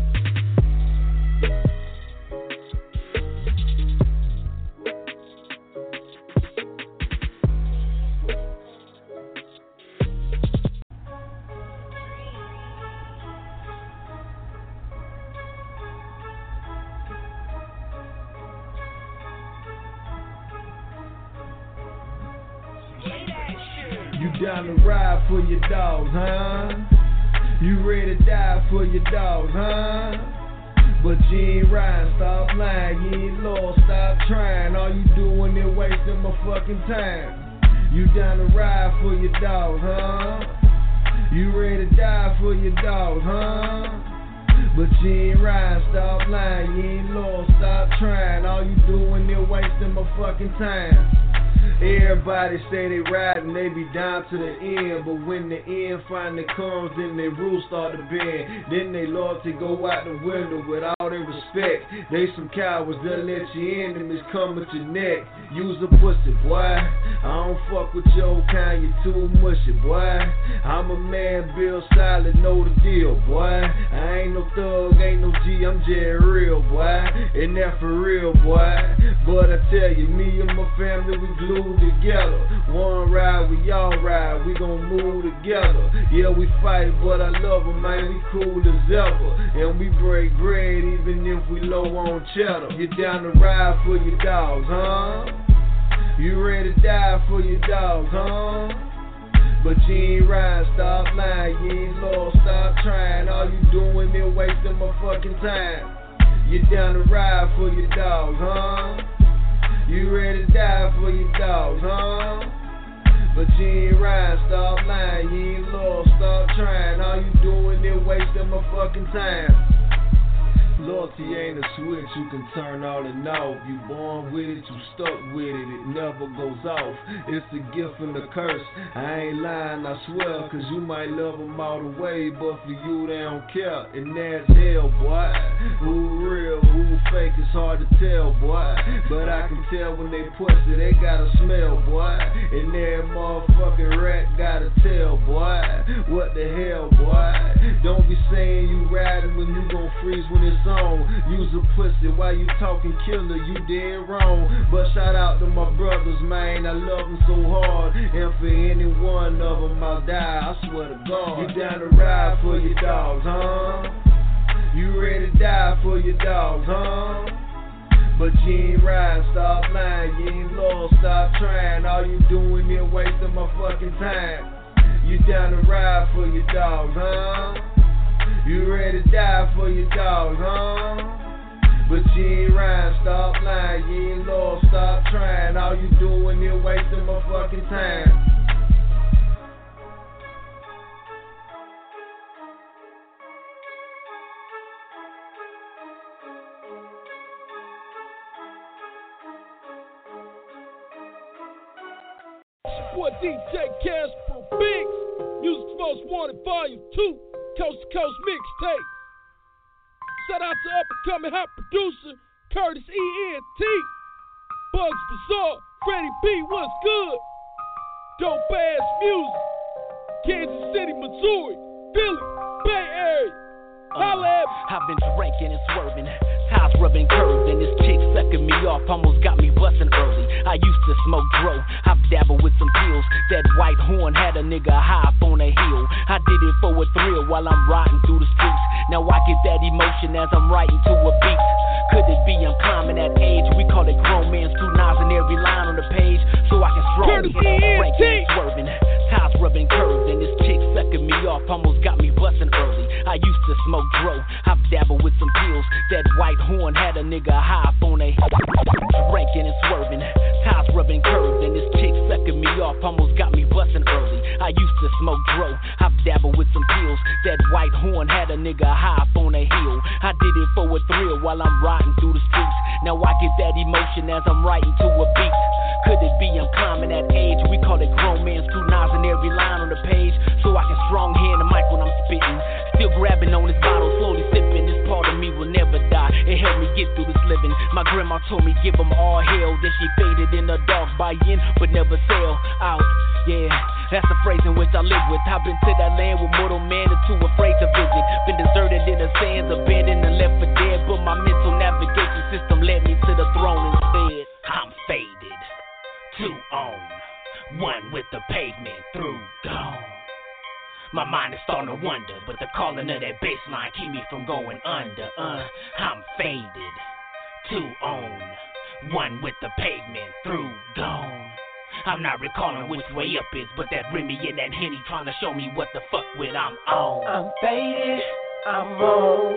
You down to ride for your dogs, huh? You ready to die for your dogs, huh? But you ain't riding, stop lying, you ain't lost, stop trying. All you doing is wasting my fucking time. You down to ride for your dogs, huh? You ready to die for your dogs, huh? But you ain't riding, stop lying, you ain't lost, stop trying. All you doing is wasting my fucking time. Everybody say they riding, they be down to the end. But when the end finally comes, then they rules start to bend. Then they loyalty go out the window with all their respect. They some cowards, they'll let your enemies come at your neck. Use a pussy, boy. I don't fuck with your kind, you too mushy, boy. I'm a man, built solid, know the deal, boy. I ain't no thug, ain't no G, I'm just real, boy. And that for real, boy. But I tell you, me and my family, we glued together. One ride, we all ride, we gon' move together. Yeah, we fight, but I love them, man, we cool as ever. And we break bread even if we low on cheddar. You down to ride for your dogs, huh? You ready to die for your dogs, huh? But you ain't riding, stop lying, you ain't lost, stop trying. All you doing is wasting my fucking time. You down to ride for your dogs, huh? You ready to die for your dogs, huh? But you ain't riding, stop lying, you ain't lost, stop trying. All you doing is wasting my fucking time. Loyalty ain't a switch you can turn on and off. You born with it, you stuck with it, it never goes off. It's a gift and a curse, I ain't lying, I swear. Cause you might love them all the way, but for you they don't care. And that's hell, boy. Who real, who fake, it's hard to tell, boy. But I can tell when they pussy, they got a smell, boy. And that motherfucking rat got a tail, boy. What the hell, boy? Don't be saying you riding when you gon' freeze when it's on. Use a pussy while you talking killer, you dead wrong. But shout out to my brothers, man, I love them so hard. And for any one of them I'll die, I swear to God. You down to ride for your dogs, huh? You ready to die for your dogs, huh? But you ain't riding, stop lying, you ain't lost, stop trying. All you doing is wasting my fucking time. You down to ride for your dogs, huh? You ready to die for your dogs, huh? But you ain't riding, stop lying, you ain't lost, stop trying. All you doing is wasting my fucking time. Boy DJ Casper Biggs, Music Most Wanted Volume 2, Coast to Coast mixtape. Shout out to up and coming hot producer Curtis ENT, Bugs Bazaar, Freddie B, what's good? Dope ass music, Kansas City, Missouri, Philly, Bay Area. Holla at me. I've been drinking and swerving, ties rubbing curves, and this chick sucking me off almost got me busting early. I used to smoke dro, I've dabbled with some pills. That white horn had a nigga high up on a hill. I did it for a thrill while I'm riding through the streets. Now I get that emotion as I'm writing to a beat. Could it be I'm climbing that age? We call it grown man's 2 nines in every line on the page, so I can strong hit, drinking and swerving, ties rubbing curves, and this chick sucking me off almost got me busting early. I used to smoke dro, I've dabbled with some pills. That white horn had a nigga high up on a hill. Drinking and swerving, ties rubbing curves, and this chick sucking me off almost got me busting early. I used to smoke dro, I've dabbled with some pills. That white horn had a nigga high up on a hill. I did it for a thrill while I'm riding through the streets. Now I get that emotion as I'm writing to a beat. Could it be I'm climbing that age? We call it grown man's 2 nines in every line on the page, so I can strong hand the mic when I'm spitting. Still grabbing on this bottle, slowly sipping. This part of me will never die. It helped me get through this living. My grandma told me give them all hell. Then she faded in the dark, buy in but never sell out. Yeah, that's the phrase in which I live with. I've been to that land with mortal man and too afraid to visit. Been deserted in the sands, abandoned and left for dead. But my mental navigation system led me to the throne instead. I'm faded, 2 on, 1 with the pavement through, gone. My mind is starting to wonder, but the calling of that bass line keep me from going under. I'm faded, 2 on, 1 with the pavement through, gone. I'm not recalling which way up is, but that Remy and that Henny trying to show me what the fuck with I'm on. I'm faded, I'm on.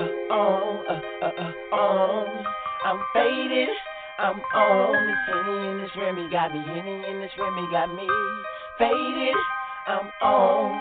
I'm faded, I'm on. This Henny and this Remy got me, Henny and this Remy got me faded. I'm on.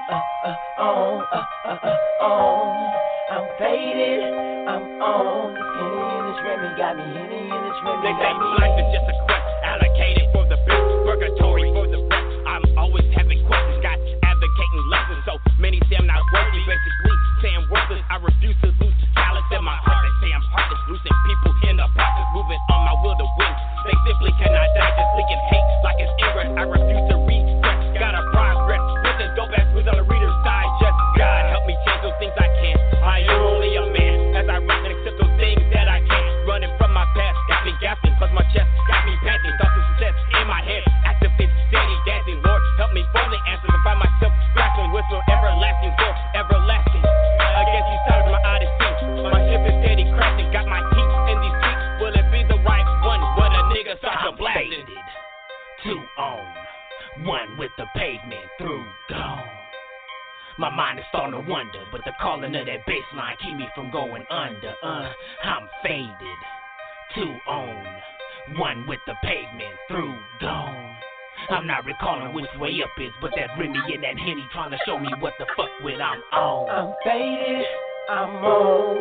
I'm faded, I'm on. This Henny and this Remy got me, Henny and this Remy got me. They say life is just a quest, allocated for the best, purgatory for the rest. I'm always having questions, got advocating lessons. So many say I'm not worthy, basically say I'm worthless. I refuse to lose talent in my heart. They say I'm heartless, losing people in the process, moving on my will to win. They simply cannot die, just leaking hate like it's ingress. I refuse to regret, got a progress. Listen, dope ass was on the Reader's Digest. God help me change those things I can't. I am only a man as I rap and accept those things that I can't. Running from my past got me gasping, cause my chest got me panting. Thoughts of success in my head, activate steady dancing. Lord, help me find the answers and find myself grasping with no everlasting soul, everlasting. Against these sides of my odyssey, my ship is steady crashing. Got my heat in these streets. Will it be the right one when a nigga starts to blasting? 2 on, 1 with the pavement through, gone. My mind is starting to wonder, but the calling of that bass line keep me from going under. I'm faded, 2 on, 1 with the pavement through, gone. I'm not recalling which way up is, but that Remy and that Henny trying to show me what the fuck with I'm on. I'm faded, I'm on.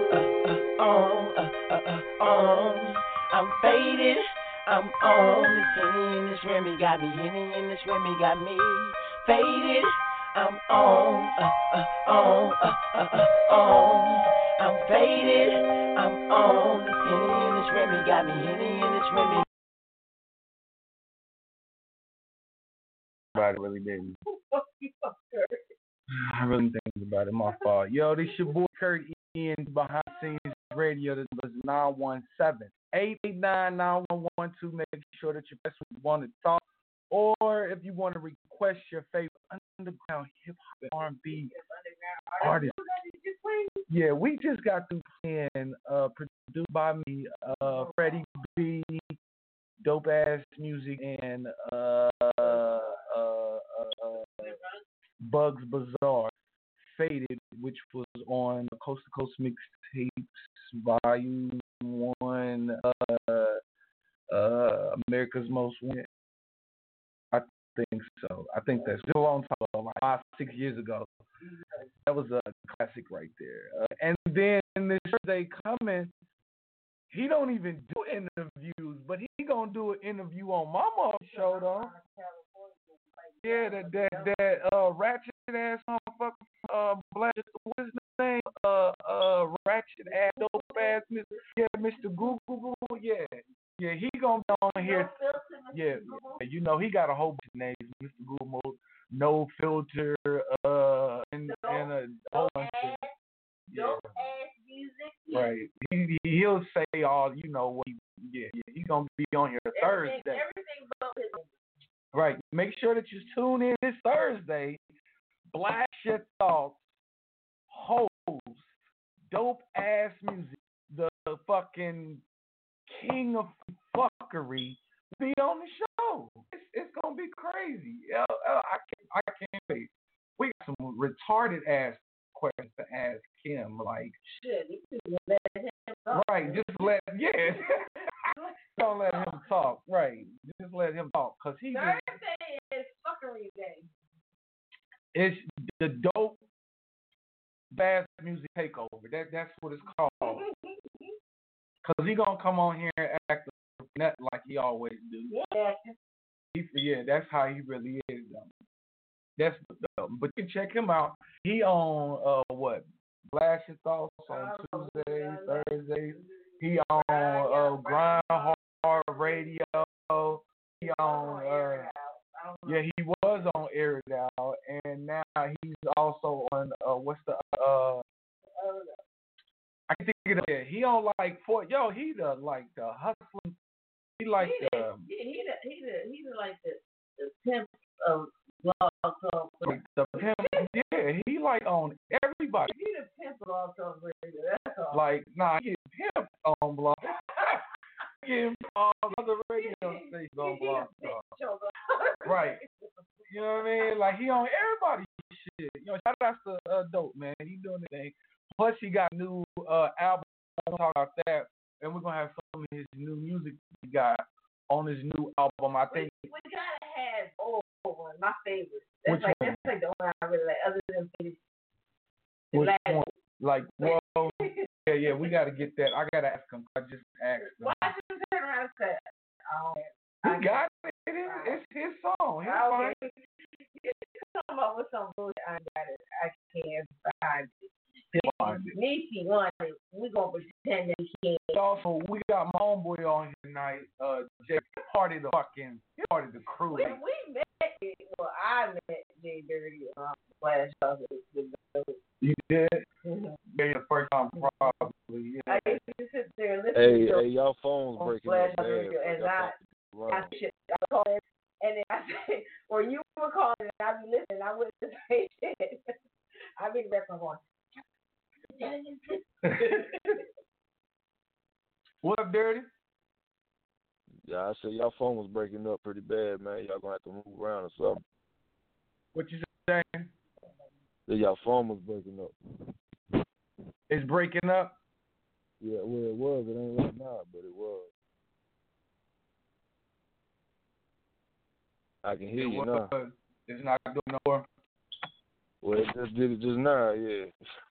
I'm faded, I'm on. This Henny and this Remy got me, Henny and this Remy got me faded. I'm on. I'm faded, I'm on. This Henny and this Remy got me, Henny and this Remy. I really didn't. I really didn't think about it. My fault. Yo, this your boy Kurt Ian behind the scenes radio. This was 917-889-9112. Make sure that you press what you want to talk, or if you want to request your favorite underground hip hop and R&B artist. Yeah, we just got through playing produced by me, Freddie B, dope ass music, and Bugs Bazaar, Faded, which was on Coast to Coast Mixtapes Volume 1, America's Most Wanted. I think so. I think that's still a long time ago, like 5-6 years ago. That was a classic right there. And then this Thursday coming, he don't even do interviews, but he gonna do an interview on Mama show though. Yeah, that ratchet ass motherfucker, black, what's his name? Ratchet ass dope ass Mr. Google Yeah, he gonna be on here. Yeah, you know he got a whole bunch of names, Mr. Google, No Filter, and a whole bunch of dope ass music. Right. He'll say all what he's gonna be on here Thursday. Everything but his. Right. Make sure that you tune in this Thursday. Blast your thoughts, host, dope ass music, the fucking king of fuckery be on the show. It's gonna be crazy. I can't wait. We got some retarded ass questions to ask him. Like shit, let him talk. Right, just don't let him talk. Right, just let him talk because he. Thursday is fuckery day. It's the dope fast music takeover. That's what it's called. Cause he gonna come on here and act nut like he always do. Yeah, that's how he really is. That's but you can check him out. He on Blast Your Thoughts on Tuesdays, Thursdays. He on Grind Hard Radio. He on he was on Air It Out, and now he's also on I can think of it. He on like he the hustling. He like he like the pimp of blog talk. The pimp, yeah, he like on everybody. He the pimp of blog talk radio. That's all. Like he pimp on blog. He on other radio stations on blog talk. Right. You know what I mean? Like he on everybody's shit. Shout out to Dope, man. He doing the thing. Plus he got a new album. We'll talk about that, and we're gonna have some of his new music he got on his new album. I think we gotta have one, my favorite. That's like the one I really like, other than which one? Like, well, yeah, we gotta get that. I gotta ask him. I just asked him. Why should you turn around and say, he got it. It's his song. He's fine. You come up with some bullshit. I got it. I can't find it. Niecy won it. We're gonna pretend that he can't. Also, we got my homeboy on here tonight. Jay, part of the crew. We met. Well, I met Jay Dirty Flash House. You did? Mm-hmm. Yeah, the first time probably. Yeah. I used to sit there and listen to y'all phones breaking Flash up. Radio, and I call it, and then I say, or you were calling, and I'd be listening. I wouldn't say shit. I'd be back on one. What up, Dirty? Yeah, I said y'all phone was breaking up pretty bad, man. Y'all gonna have to move around or something. What you saying? Yeah, y'all phone was breaking up. It's breaking up? Yeah, well, it was. It ain't right now, but it was. I can hear you now. It's not doing no more? Well, it just did it just now, yeah.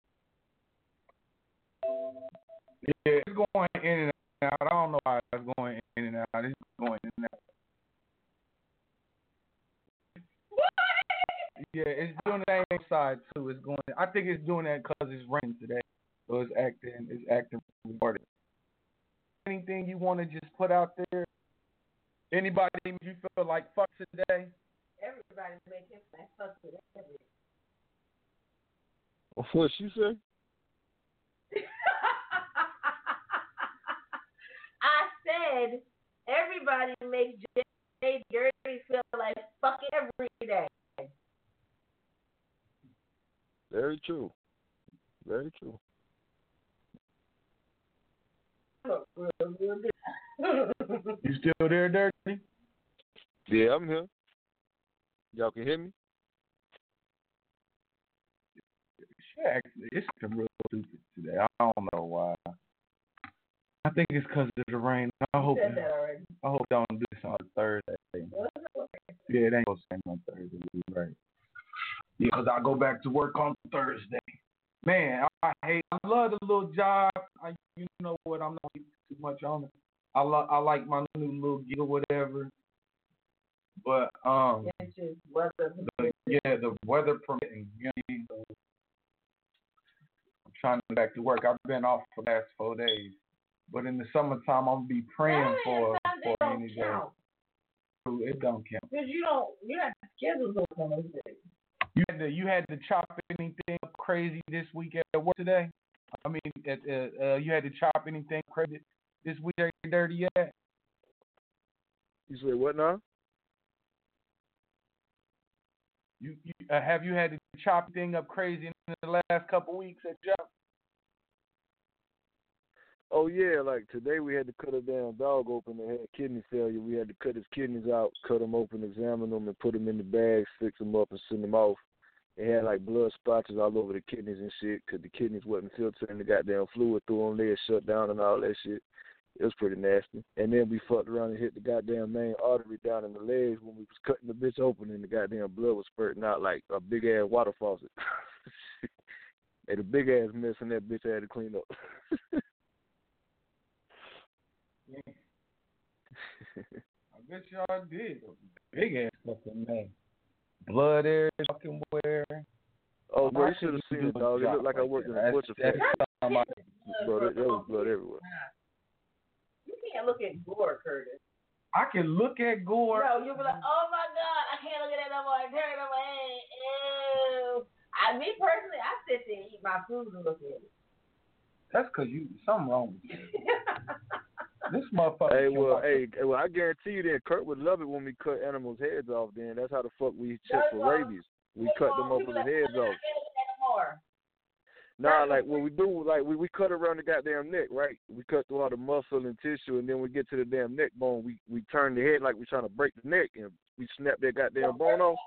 Yeah, it's going in and out. I don't know why it's going in and out. It's going in and out. What? Yeah, it's doing the same side too. It's going. I think it's doing that because it's raining today, so it's acting retarded. Anything you want to just put out there? Anybody you feel like fuck today? Everybody making fuck today. What she say? I said everybody makes Jay Dirty feel like fuck every day. Very true. Very true. You still there, Dirty? Yeah, I'm here. Y'all can hear me? It's real stupid today. I don't know why. I think it's because of the rain. I hope don't do this on Thursday. Yeah, it ain't supposed to on Thursday. Right. Yeah, because I go back to work on Thursday. Man, I love the little job. You know what? I'm not too much on it. I like my new little gig or whatever. But the weather permitting. You know what I mean? I'm trying to get back to work. I've been off for the last 4 days. But in the summertime, I'm gonna be praying for any day. Count. It don't count. Because you have schedules on those days. You had to chop anything up crazy this week at work today? I mean, you had to chop anything crazy this week at Dirty yet? You said what now? You have you had to chop anything up crazy in the last couple weeks at job? Oh yeah, like today we had to cut a damn dog open that had kidney failure. We had to cut his kidneys out, cut them open, examine them, and put them in the bags, fix them up, and send them off. It had like blood splotches all over the kidneys and shit because the kidneys wasn't filtering the goddamn fluid through them. They had shut down and all that shit. It was pretty nasty. And then we fucked around and hit the goddamn main artery down in the legs when we was cutting the bitch open and the goddamn blood was spurting out like a big ass water faucet. Made a big ass mess and that bitch had to clean up. I bet y'all did. Big ass fucking man. Blood everywhere, fucking where. Oh, bro, you should have seen it, dog. It looked like I worked in a butcher factory. Bro, there was blood everywhere. You can't look at gore, Curtis. I can look at gore. No, you'll be like, oh my God, I can't look at that no more. I turn away. Ew. Me personally, I sit there and eat my food and look at it. That's because something wrong with you. This motherfucker. Hey, well, I guarantee you that Kurt would love it when we cut animals' heads off. Then that's how the fuck we check for rabies. We cut them up with the heads off. Nah, like what we do, like we cut around the goddamn neck, right? We cut through all the muscle and tissue, and then we get to the damn neck bone. We turn the head like we're trying to break the neck, and we snap that goddamn bone off.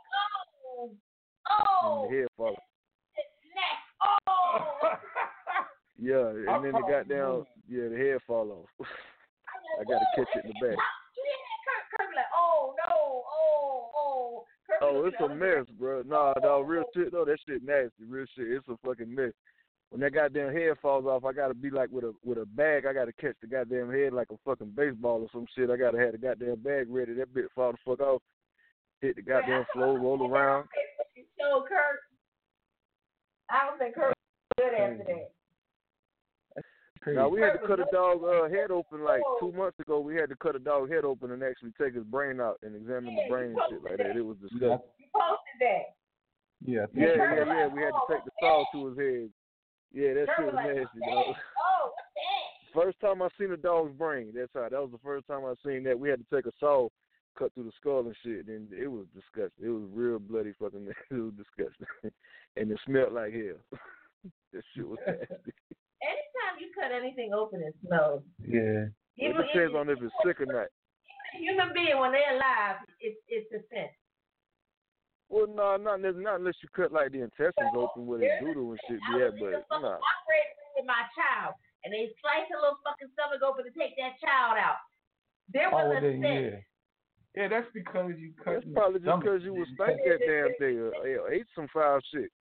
Oh. And the head falls. Neck. Oh. Yeah, and then the head fall off. I gotta catch it in the back. Kurt be like, oh no, oh. Oh, it's a mess, bro. Nah, dog, real shit though. That shit nasty, real shit. It's a fucking mess. When that goddamn head falls off, I gotta be like with a bag. I gotta catch the goddamn head like a fucking baseball or some shit. I gotta have the goddamn bag ready. That bitch fall the fuck off. Hit the goddamn floor, roll around. So Kurt, I don't think Kurt was good after that. Now, we had to cut a dog head open like 2 months ago. We had to cut a dog head open and actually take his brain out and examine the brain and shit like that. It was disgusting. You posted that. Yeah. We had to take the saw to his head. Yeah, that shit was nasty, dog. Oh, what's that? First time I seen a dog's brain. That's how. That was the first time I seen that. We had to take a saw, cut through the skull and shit, and it was disgusting. It was real bloody fucking. It was disgusting, and it smelled like hell. That shit was nasty. Anytime you cut anything open, it smells. Yeah. It depends on if it's sick or not. Human being, when they're alive, it's a scent. Well, no, not unless you cut like the intestines open with a doodle and shit. Yeah, but nah. I'm ready with my child, and they slice a little fucking stomach open to take that child out. There was a scent. Yeah, that's because you cut. That's probably just because you was stank that damn thing. Ate some foul shit.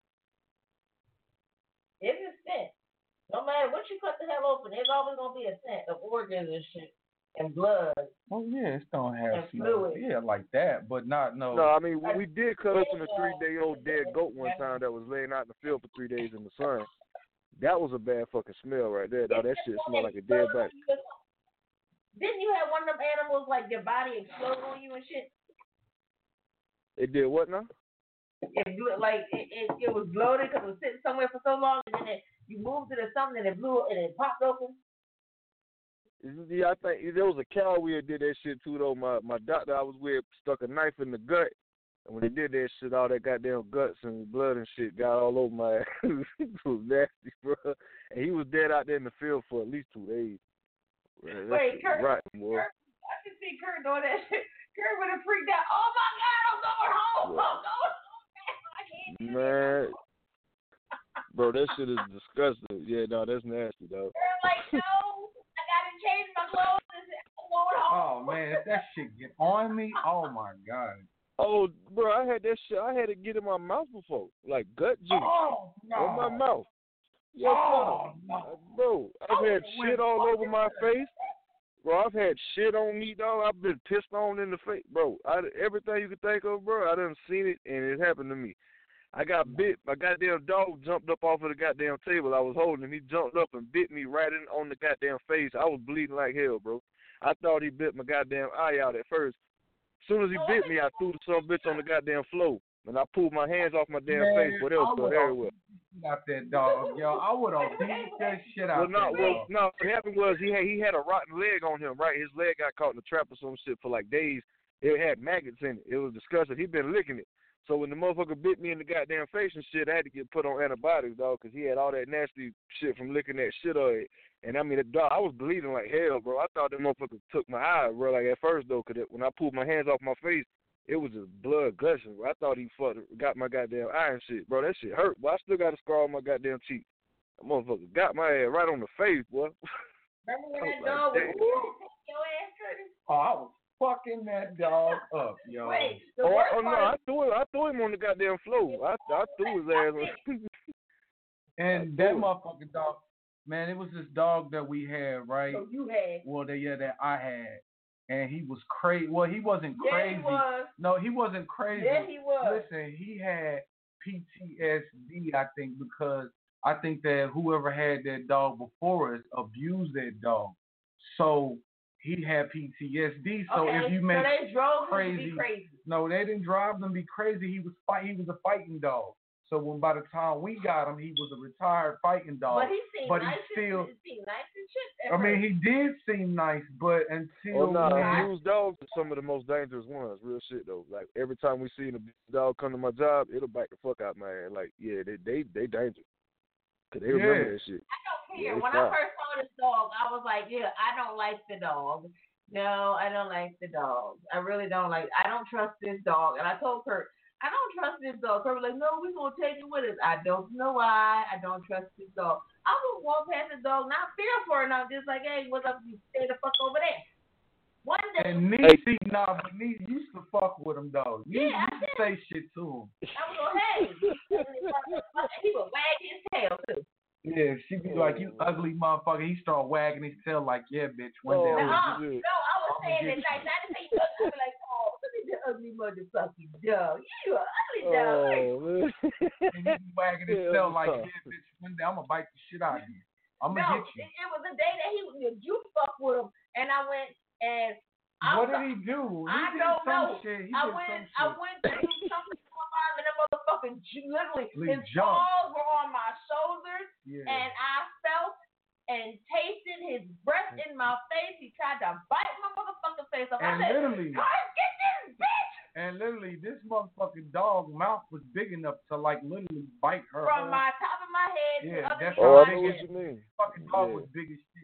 It's a scent. No matter what you cut the hell open, there's always gonna be a scent of organs and shit and blood. Oh yeah, it's gonna have fluid. Yeah, like that, but not no. No, I mean we did cut open a 3-day-old dead goat one time that was laying out in the field for 3 days in the sun. That was a bad fucking smell right there. Dog. That shit smelled like a dead body. Didn't you have one of them animals like their body explode on you and shit? It did what now? It was bloated because it was sitting somewhere for so long, and then you moved it or something, and it blew and it popped open. Yeah, I think there was a cow we had did that shit too though. My doctor I was with stuck a knife in the gut, and when they did that shit, all that goddamn guts and blood and shit got all over my ass. It was nasty, bro. And he was dead out there in the field for at least 2 days. Wait, Kurt, right, boy. Kurt, I can see Kurt doing that shit. Kurt would have freaked out. Oh my God, I'm going home. I'm going home. Man, bro, that shit is disgusting. Yeah, no, that's nasty, though. They're like, no, I gotta change my clothes. I'm going home. Oh man, if that shit get on me, oh my God. Oh, bro, I had that shit. I had to get in my mouth before, like gut juice in my mouth. Yes, no. Bro, I've had shit all over my face. Bro, I've had shit on me, dog. I've been pissed on in the face, bro. Everything you could think of, bro. I done seen it, and it happened to me. I got bit. My goddamn dog jumped up off of the goddamn table I was holding, and he jumped up and bit me right in on the goddamn face. I was bleeding like hell, bro. I thought he bit my goddamn eye out at first. As soon as he bit me, I threw the son of a bitch on the goddamn floor, and I pulled my hands off my damn face. What else? Everywhere. Got that dog, yo. I would have beat that shit out. No. What happened was he had a rotten leg on him, right? His leg got caught in the trap or some shit for like days. It had maggots in it. It was disgusting. He been licking it. So when the motherfucker bit me in the goddamn face and shit, I had to get put on antibiotics, dog, because he had all that nasty shit from licking that shit on it. And I mean, dog, I was bleeding like hell, bro. I thought that motherfucker took my eye, bro, like at first, though, because when I pulled my hands off my face, it was just blood gushing, bro. I thought he got my goddamn eye and shit, bro. That shit hurt, but I still got a scar on my goddamn cheek. That motherfucker got my ass right on the face, boy. Remember when that dog was your ass, Curtis? Oh, I was fucking that dog up, yo. Wait, I threw him on the goddamn floor. I threw his ass on. And that motherfucking dog, man, it was this dog that we had, right? So you had. Well, that I had. And he was crazy. Well, he wasn't crazy. Yeah, he was. No, he wasn't crazy. Yeah, he was. Listen, he had PTSD, I think, because I think that whoever had that dog before us abused that dog. So he had PTSD. So okay, if you make so they drove him to be crazy. No, they didn't drive him to be crazy. He was a fighting dog. So when by the time we got him, he was a retired fighting dog. But he seemed nice and shit. I mean, he did seem nice, but until used dogs are some of the most dangerous ones. Real shit though. Like every time we see a dog come to my job, it'll back the fuck out, man. Like they dangerous. Cause they remember that shit. I don't care. When I first saw this dog, I was like, yeah, I don't like the dog. No, I don't like the dog. I really don't like. I don't trust this dog. And I told Kurt, I don't trust this dog. Kurt was like, no, we're going to take it with us. I don't know why. I don't trust this dog. I would walk past the dog, not fearful, and I'm just like, hey, what's up? You stay the fuck over there. One day. And Niecy, Niecy used to fuck with him, though. You used to say shit to him. I was like, hey. He would wag his tail, too. Yeah, she'd be like, you ugly motherfucker. He started wagging his tail like, yeah, bitch, one day. No, I was saying it nice. I didn't say you ugly. I was like, oh, look at the ugly motherfucking dog. You an ugly dog. And he be wagging his tail like, yeah, bitch, one day I'm going to bite the shit out of you. I'm going to get you. It was the day that you fucked with him, and I went and... What did he do? I don't know. I went to do something for him, and the motherfucker literally, his paws were on my shoulders, and I felt and tasted his breath in my face. He tried to bite my motherfucking face off. I said, "Get this bitch!" And literally, this motherfucking dog mouth was big enough to like literally bite her. From my top of my head to the other side. I know what you mean. Fucking dog was big as shit.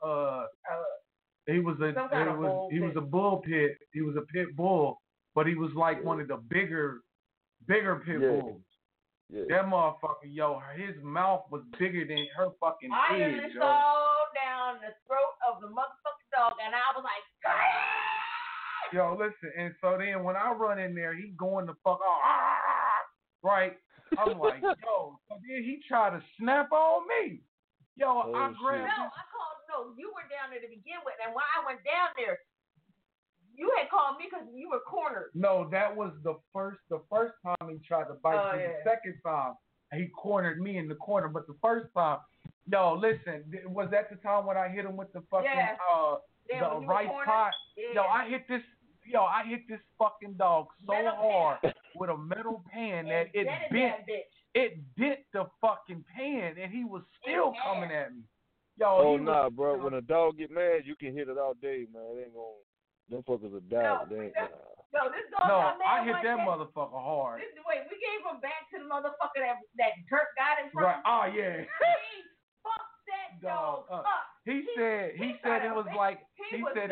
He was a bull pit. He was a pit bull, but he was like one of the bigger pit bulls. Yeah. That motherfucker, yo, his mouth was bigger than her fucking head, yo. Iron down the throat of the motherfucking dog, and I was like, ah! Yo, listen, and so then when I run in there, he going the fuck off, right? I'm like, yo, so then he tried to snap on me. Yo, I grabbed No, you were down there to begin with, and when I went down there, you had called me because you were cornered. No, that was the first time he tried to bite me. The second time, he cornered me in the corner, but the first time, yo, listen, was that the time when I hit him with the fucking the rice pot? Yeah. I hit this fucking dog so hard with a metal pan that it bent the fucking pan, and he was still coming at me. Yo, bro. When a dog get mad, you can hit it all day, man. It ain't gonna. Them fuckers will die. This dog I hit that motherfucker hard. We gave him back to the motherfucker that Kirk got in front. Right. Oh yeah. Fuck that dog up. He said it was like He said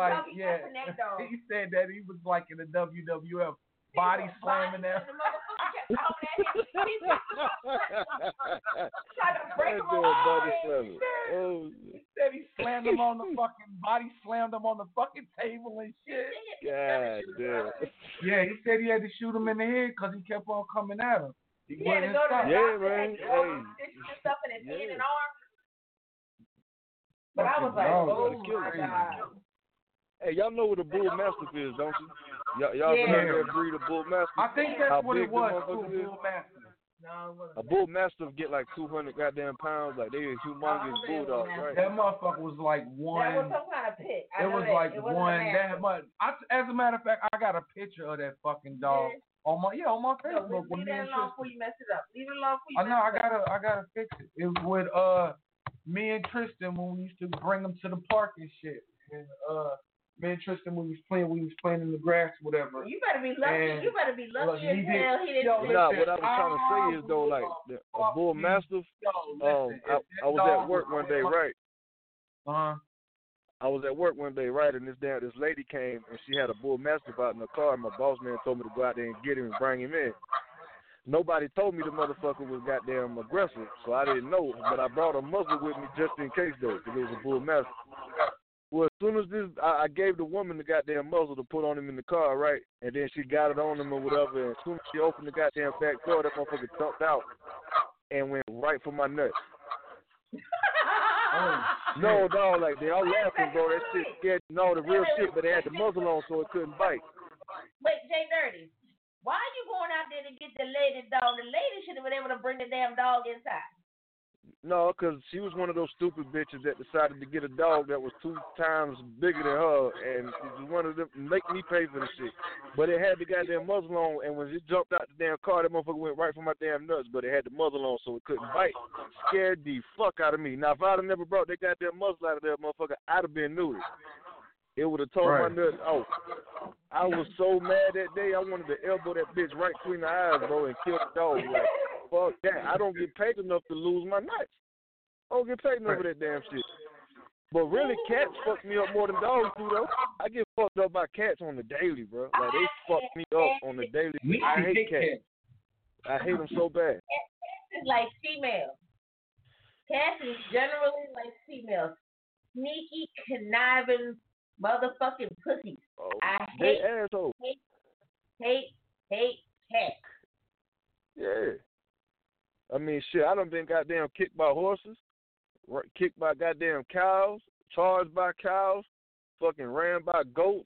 that he was like in the WWF body slamming that. Trying to break him away. He said he slammed him on the fucking body, slammed him on the fucking table and shit. God damn. Yeah, he said he had to shoot him in the head because he kept on coming at him. He had to go to the doctor and stuff in his head and arm. But I was like, oh my God. Hey, y'all know what a bull mastiff is, don't you? Y'all Yeah. heard that breed of bull mastiff? I think that's How what it big was. them motherfuckers is? Bull Master. No, it wasn't. A bull mastiff get like 200 goddamn pounds. Like they are humongous bulldogs, right? That motherfucker was like one. That was some kind of pit. I It know was that. like It wasn't a one mastiff. that much. As a matter of fact, I got a picture of that fucking dog on my No, Facebook. with leave me that and alone Tristan. before you mess it up. Leave it alone before you I know. mess it up. I gotta fix it. It was with me and Tristan when we used to bring them to the park and shit. And me and Tristan when we was playing in the grass, or whatever. You better be lucky. And You better be lucky look, as hell he didn't. Nah, what I was trying to say is though, like a bull mastiff. I was at work one day, right? I was at work one day, right, and this lady came and she had a bull mastiff out in the car. And my boss man told me to go out there and get him and bring him in. Nobody told me the motherfucker was goddamn aggressive, so I didn't know. But I brought a muzzle with me just in case though, because it was a bull mastiff. Well, as soon as I gave the woman the goddamn muzzle to put on him in the car, right? And then she got it on him or whatever. And as soon as she opened the goddamn back door, that motherfucker jumped out and went right for my nuts. No, dog, like they all laughing, bro. That shit scared. No, the real shit, but they had the muzzle on so it couldn't bite. Wait, Jay Dirty, why are you going out there to get the lady dog? The lady should have been able to bring the damn dog inside. No, because she was one of those stupid bitches that decided to get a dog that was 2 times bigger than her, and it was one of them make me pay for the shit. But it had the goddamn muzzle on, and when it jumped out the damn car, that motherfucker went right for my damn nuts. But it had the muzzle on, so it couldn't bite. Scared the fuck out of me. Now, if I'd have never brought that goddamn muzzle out of that motherfucker, I'd have been neutered. It would have tore my nuts off. I was so mad that day. I wanted to elbow that bitch right between the eyes, bro, and kill the dog. Like, fuck that. I don't get paid enough to lose my nuts. I don't get paid enough for that damn shit. But really, cats fuck me up more than dogs do, though. I get fucked up by cats on the daily, bro. Like, they fuck me up on the daily. I hate cats. I hate them so bad. Cats is like females. Cats is generally like females. Sneaky, conniving, motherfucking pussies. Oh, I they hate assholes. hate cats. Yeah. I mean, shit, I done been goddamn kicked by horses, kicked by goddamn cows, charged by cows, fucking ran by goats,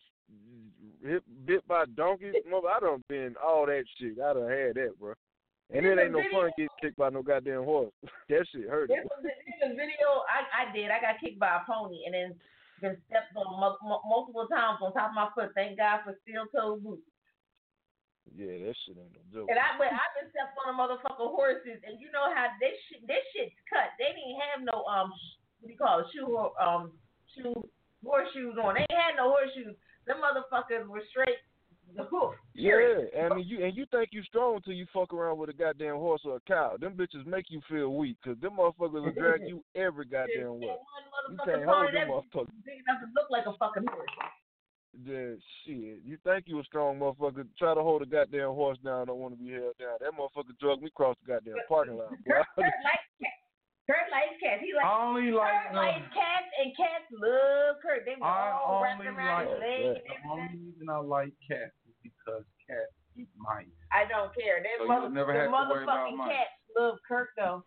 bit by donkeys. Mother, I done been all that shit. I done had that, bro. And it ain't no fun getting kicked by no goddamn horse. That shit hurt. There's a video I did. I got kicked by a pony and then been stepped on multiple times on top of my foot. Thank God for steel-toed boots. Yeah, that shit ain't no joke. And I've been stepped on a motherfucking horses, and you know how this shit's cut. They didn't have no what do you call it, horseshoes on. They ain't had no horseshoes. Them motherfuckers were straight the hoof. Yeah, I mean you think you strong till you fuck around with a goddamn horse or a cow. Them bitches make you feel weak, cause them motherfuckers will drag you every goddamn way. You can't hold them motherfuckers. Big enough to look like a fucking horse. Yeah, shit. You think you a strong motherfucker? Try to hold a goddamn horse down. Don't want to be held down. That motherfucker drug me across the goddamn parking lot. Kurt likes cats. Kurt likes cats. He likes. Kurt likes cats, and cats love Kurt. They all wrapped around his legs. The only reason I like cats is because cats eat mice. I don't care. They So you never have to worry about motherfucking mice. cats love Kurt though.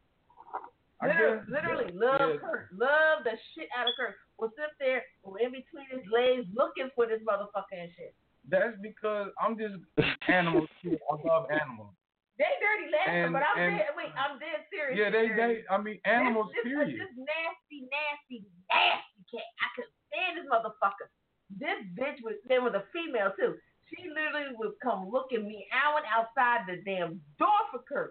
I guess. Literally love Kurt. Love the shit out of Kurt. Will sit there in between his legs looking for this motherfucking shit. That's because I'm just animal shit. I love animals. They dirty laughing, but I'm dead serious. Yeah, animals, this period. This nasty cat. I could stand this motherfucker. This bitch there was a female too. She literally would come looking meowing outside the damn door for Kurt.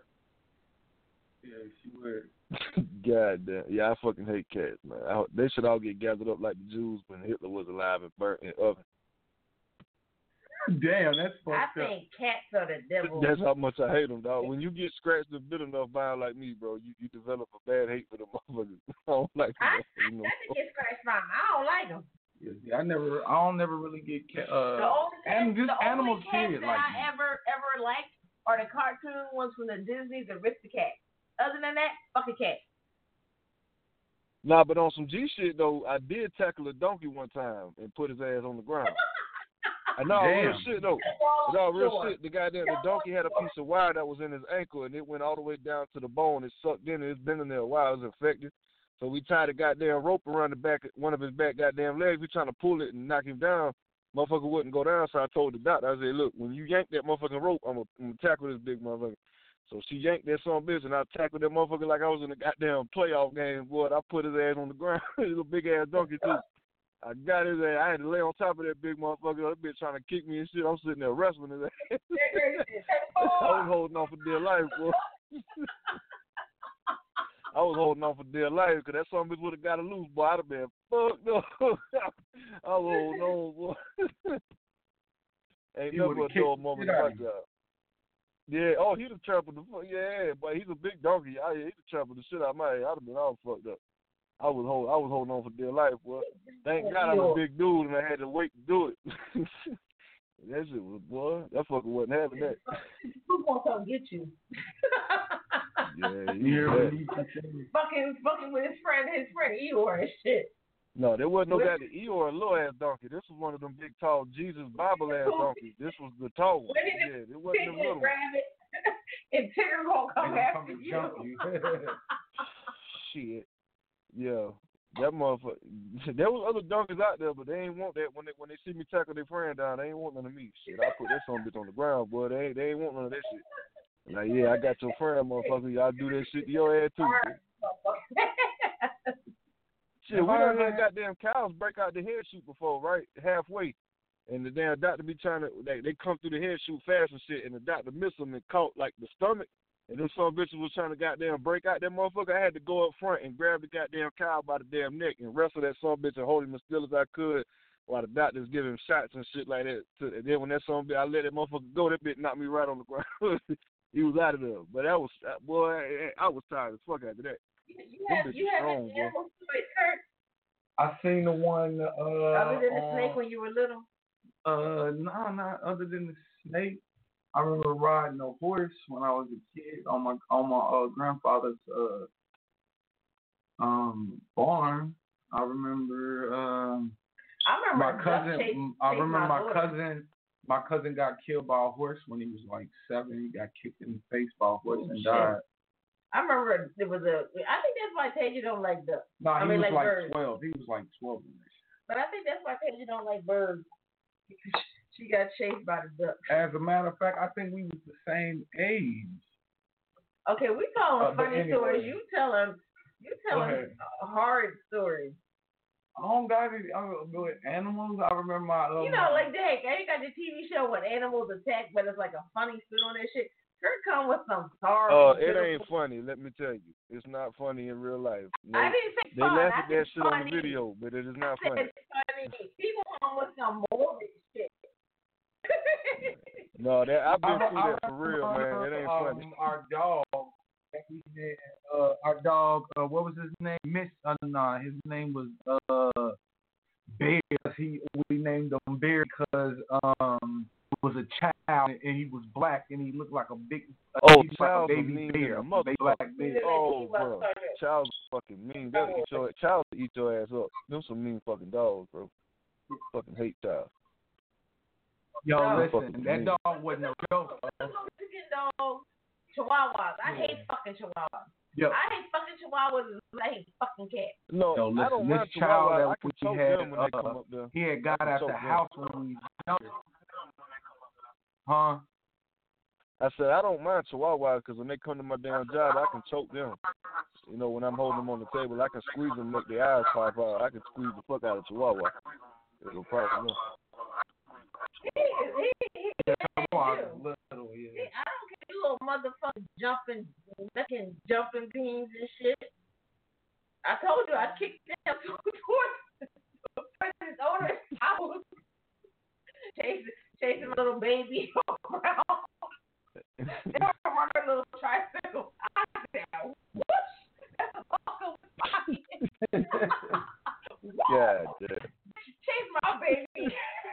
Yeah, she would. God damn. Yeah, I fucking hate cats, man. They should all get gathered up like the Jews when Hitler was alive and burnt in the oven. Damn, that's fucked up. I think cats are the devil. That's how much I hate them, dog. When you get scratched and bit enough by them like me, bro, you develop a bad hate for the motherfuckers. I don't like them. I get scratched by them. I don't like them. Yeah, I don't never really get cat. The only animals cats period that like I ever liked are the cartoon ones from the Disney's Aristocats. Other than that, fuck a cat. Nah, but on some G shit though, I did tackle a donkey one time and put his ass on the ground. And no, real shit though. No, real shit. The donkey had a piece of wire that was in his ankle, and it went all the way down to the bone. It sucked in, and it's been in there a while. It was infected. So we tied a goddamn rope around the back, one of his back goddamn legs. We trying to pull it and knock him down. Motherfucker wouldn't go down, so I told the doctor, I said, look, when you yank that motherfucking rope, I'm gonna tackle this big motherfucker. So she yanked that son of a bitch, and I tackled that motherfucker like I was in a goddamn playoff game, boy. I put his ass on the ground. He's a big-ass donkey, too. I got his ass. I had to lay on top of that big motherfucker. That bitch trying to kick me and shit. I'm sitting there wrestling his ass. I was holding on for dear life, boy. I was holding on for dear life because that son of a bitch would have got a loose, boy. I'd have been fucked up. I was holding on, boy. Ain't never a dull moment in my job. Yeah, oh, he'd have trampled the fuck. Yeah, but he's a big donkey. He'd have trampled the shit out of my head. I'd have been all fucked up. I was holding on for dear life, boy. Thank God I'm a big dude and I had to wait to do it. That shit was, boy, that fucker wasn't having that. Who gonna come get you? Yeah, you fucking with his friend Eeyore and shit. No, there wasn't no goddamn Eeyore, a little ass donkey. This was one of them big, tall Jesus Bible ass donkeys. This was the tall one. Yeah, it wasn't them little grab it, and Tigger gonna come after you. Shit. Yeah. That motherfucker. There was other donkeys out there, but they ain't want that when they see me tackle their friend down. They ain't want none of me. Shit, I put that son bitch on the ground, boy. They ain't want none of that shit. Like, yeah, I got your friend, motherfucker. Y'all do that shit to your ass too. Shit, we done had goddamn cows break out the head chute before, right? Halfway. And the damn doctor be trying to, they come through the head chute fast and shit, and the doctor missed them and caught, like, the stomach. And them some bitches was trying to goddamn break out that motherfucker. I had to go up front and grab the goddamn cow by the damn neck and wrestle that son bitch and hold him as still as I could while the doctors giving him shots and shit like that. And then when that son bitch, I let that motherfucker go, that bitch knocked me right on the ground. He was out of there. But that was, boy, I was tired as fuck after that. You have an animal story, Kurt? I seen the one. Other than the snake when you were little? No, not other than the snake. I remember riding a horse when I was a kid on my grandfather's barn. I remember my cousin got killed by a horse when he was like 7. He got kicked in the face by a horse and died. I remember there was I think that's why Tasia don't like ducks. No, he was like birds. 12. He was like 12. But I think that's why Tasia don't like birds. She got chased by the ducks. As a matter of fact, I think we was the same age. Okay, we telling funny stories. You telling hard stories. I don't got it. With animals, I remember my. Like that. You got the TV show when animals attack, but it's like a funny spin on that shit. Kurt come with some sorry. It ain't funny. Let me tell you, it's not funny in real life. No, I didn't say they fun. laugh at that shit funny. on the video, but it is not funny. It's funny. People come with some morbid shit. No, I've been through that for real, man. It ain't funny. Our dog, what was his name? His name was Bear. We named him Bear because he was a child and he was black and he looked like a big. Child's like a a mean bear, motherfucker. black bear. Oh, bro, Child's fucking mean. Child will eat your ass up. Them some mean fucking dogs, bro. Fucking hate Child. Yo, listen, that dog wasn't no joke. Chihuahuas. I hate fucking chihuahuas. Yo. I hate fucking chihuahuas. I hate fucking cats. No, listen, I don't mind child chihuahuas. that I can choke them when they come up there. He had got out the house when we Huh? I said, I don't mind chihuahuas because when they come to my damn job, I can choke them. When I'm holding them on the table, I can squeeze them, make their eyes pop out. I can squeeze the fuck out of chihuahua. It'll probably know. I don't care, you little motherfucker jumping beans and shit. I told you I kicked them towards the president's owner's house, chasing a little baby around. They were on a little tricycle. I said, what? That's a fucking fine. God damn. Chase my baby.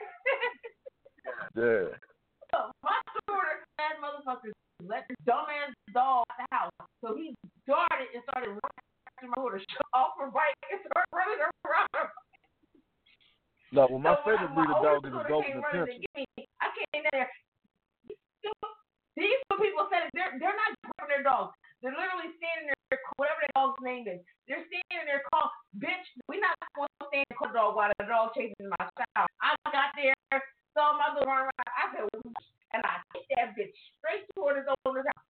Yeah. My daughter, bad motherfuckers, let the dumbass dog out the house. So he darted and started running after my daughter, off her bike and started running around. No, well, my favorite breed of dog is a Golden Retriever. I came in there. These two people said they're not grabbing their dogs. They're literally standing there whatever the dog's name is. They're standing there calling, bitch, we're not going to stand and call the dog while the dog chasing my child. I got there, saw my little run around. I said, and I hit that bitch straight toward his owner's house.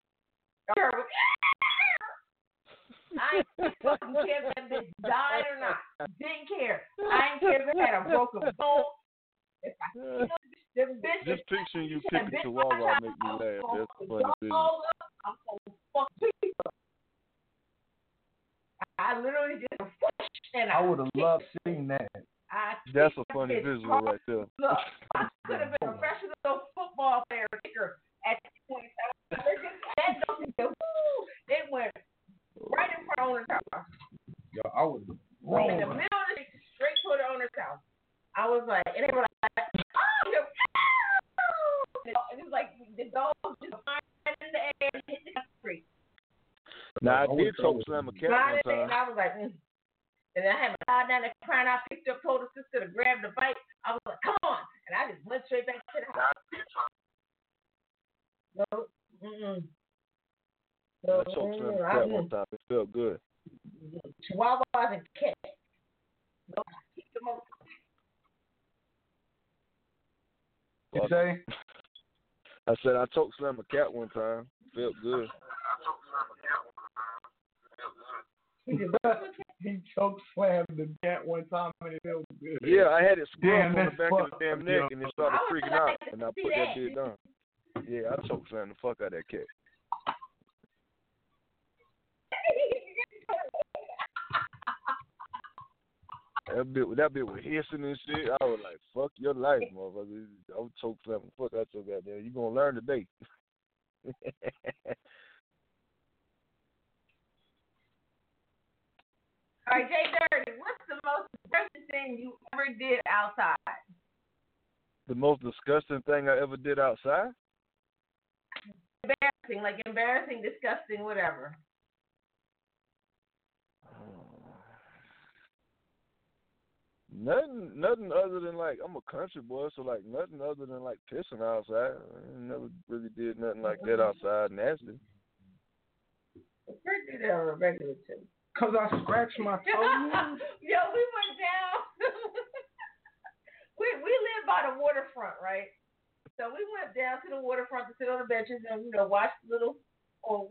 I ain't fucking care if that bitch died or not. Didn't care. I ain't care if it had a broken bone. If I killed them bitches. Just picturing you picking Chihuahua make me laugh. That's the funny thing. I'm gonna fuck people. I literally just and I would have loved seeing that. That's a funny visual right there. Look, I could have been a professional football player kicker at this point. That doesn't go. It went right in front of owner's house. Yo, I was in the middle of the street, straight toward the owner's house. I was like, and they were like, oh, and it was like the dog just flying in the air and hit the street. Now, I did choke slam a cat one time. And I was like, And I had my eye down there crying. I picked up, told her sister to grab the bike. I was like, come on. And I just went straight back to the house. No. I choked slam a cat one time. It felt good. Chihuahuas and cats. No, keep them over. You say? I said I choked slam a cat one time. Felt good. He choke slammed the cat one time and it felt good. Yeah, I had it scrubbed on the back of the damn neck and it started freaking out and I put that bitch down. Yeah, I choke slammed the fuck out of that cat. That bit was hissing and shit. I was like, fuck your life, motherfucker. I was choke slamming the fuck out your goddamn. You gonna learn today. All right, Jay Dirty, what's the most disgusting thing you ever did outside? The most disgusting thing I ever did outside? Embarrassing, disgusting, whatever. Nothing other than like I'm a country boy, so like nothing other than like pissing outside. I never really did nothing like that outside nasty. Where did that on a regular too? Cause I scratched my toe. Yo, we went down. we live by the waterfront, right? So we went down to the waterfront to sit on the benches and watch little on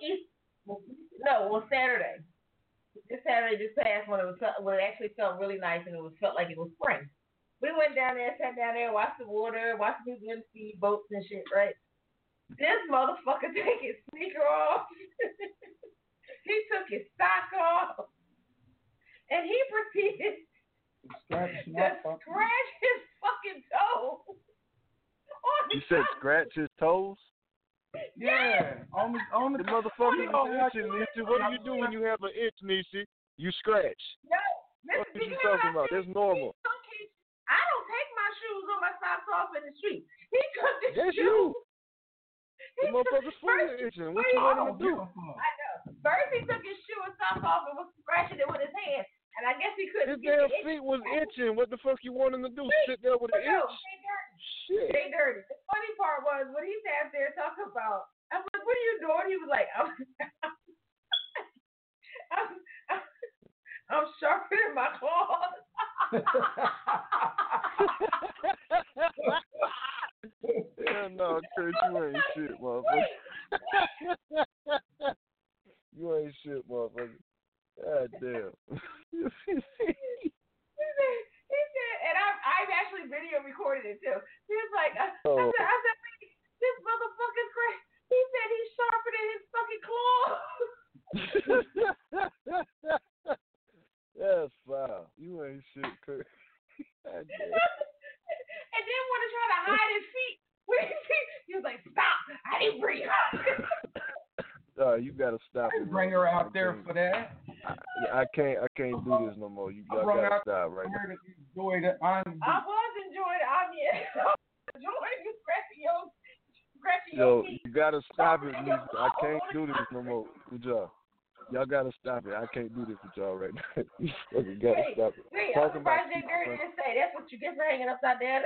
Saturday. This Saturday just passed when it actually felt really nice and felt like it was spring. We went down there, sat down there, watched the water, watched people in speedboats and shit, right? This motherfucker took his sneaker off. He took his sock off. And he proceeded to scratch his fucking toe. You said scratch his toes? Yeah, on the motherfucker itching, Nisha. What do you do when you have an itch, Nisha? You scratch. No, what are you talking about? That's normal. I don't take my shoes or my socks off in the street. He took his That's shoes. You. The motherfucker's full of itching. What you want him to do? I know. First he took his shoe and socks off and was scratching it with his hand. And I guess he couldn't get it. His damn feet was itching. What the fuck you want him to do? Sit there with an itch? Shit. They dirty. The funny part was when he sat there talking about, I was like, what are you doing? He was like, I'm sharpening my claws. Hell no, Chris, you ain't shit, motherfucker. You ain't shit, motherfucker. God damn. He said, and I've actually video recorded it too. He was like, I said, this motherfucker's crazy. He said he's sharpening his fucking claws. That's foul. You ain't shit, Kurt. And then want to try to hide his feet. He was like, stop. I didn't bring her. You gotta stop it. Bring her out there for that. I can't do this no more. Y'all gotta stop right now. I was enjoying it. I'm enjoying you scratching your feet. You gotta stop it, Lisa. I can't do this no more. Good job. Y'all gotta stop it. I can't do this with y'all right now. You gotta stop it. Wait, I'm surprised Jay Dirty didn't say that's what you get for hanging upside down.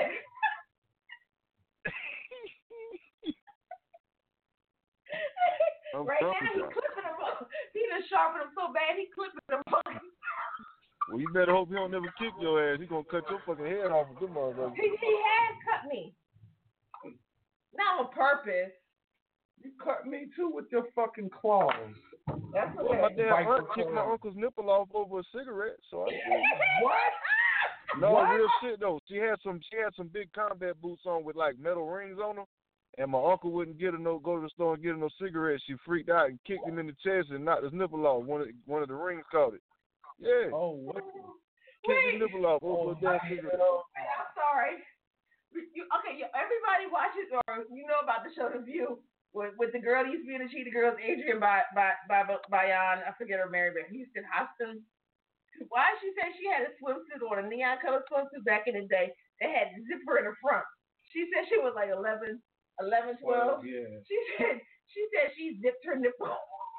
Right now he's clipping him up. He just sharpened him so bad he clipped him. Well, you better hope he don't never kick your ass. He gonna cut your fucking head off with them motherfuckers. He has cut me. Not on purpose. You cut me too with your fucking claws. That's okay. Well, my damn aunt kicked my uncle's nipple off over a cigarette, so I What? No, What? real shit though. She had some big combat boots on with like metal rings on them, and my uncle wouldn't go to the store and get her no cigarettes. She freaked out and kicked him in the chest and knocked his nipple off. One of the rings caught it. Yeah. Oh, what? Kicked his nipple off over a damn cigarette. I'm sorry. Everybody watches or you know about the show The View with the girl that used to be the cheetah girls, Adrian Bayan, I forget her married, but Houston Hostin. Why she said she had a swimsuit on, a neon color swimsuit back in the day that had the zipper in the front. She said she was like 11, 12. Oh, yeah. She said she zipped her nipple.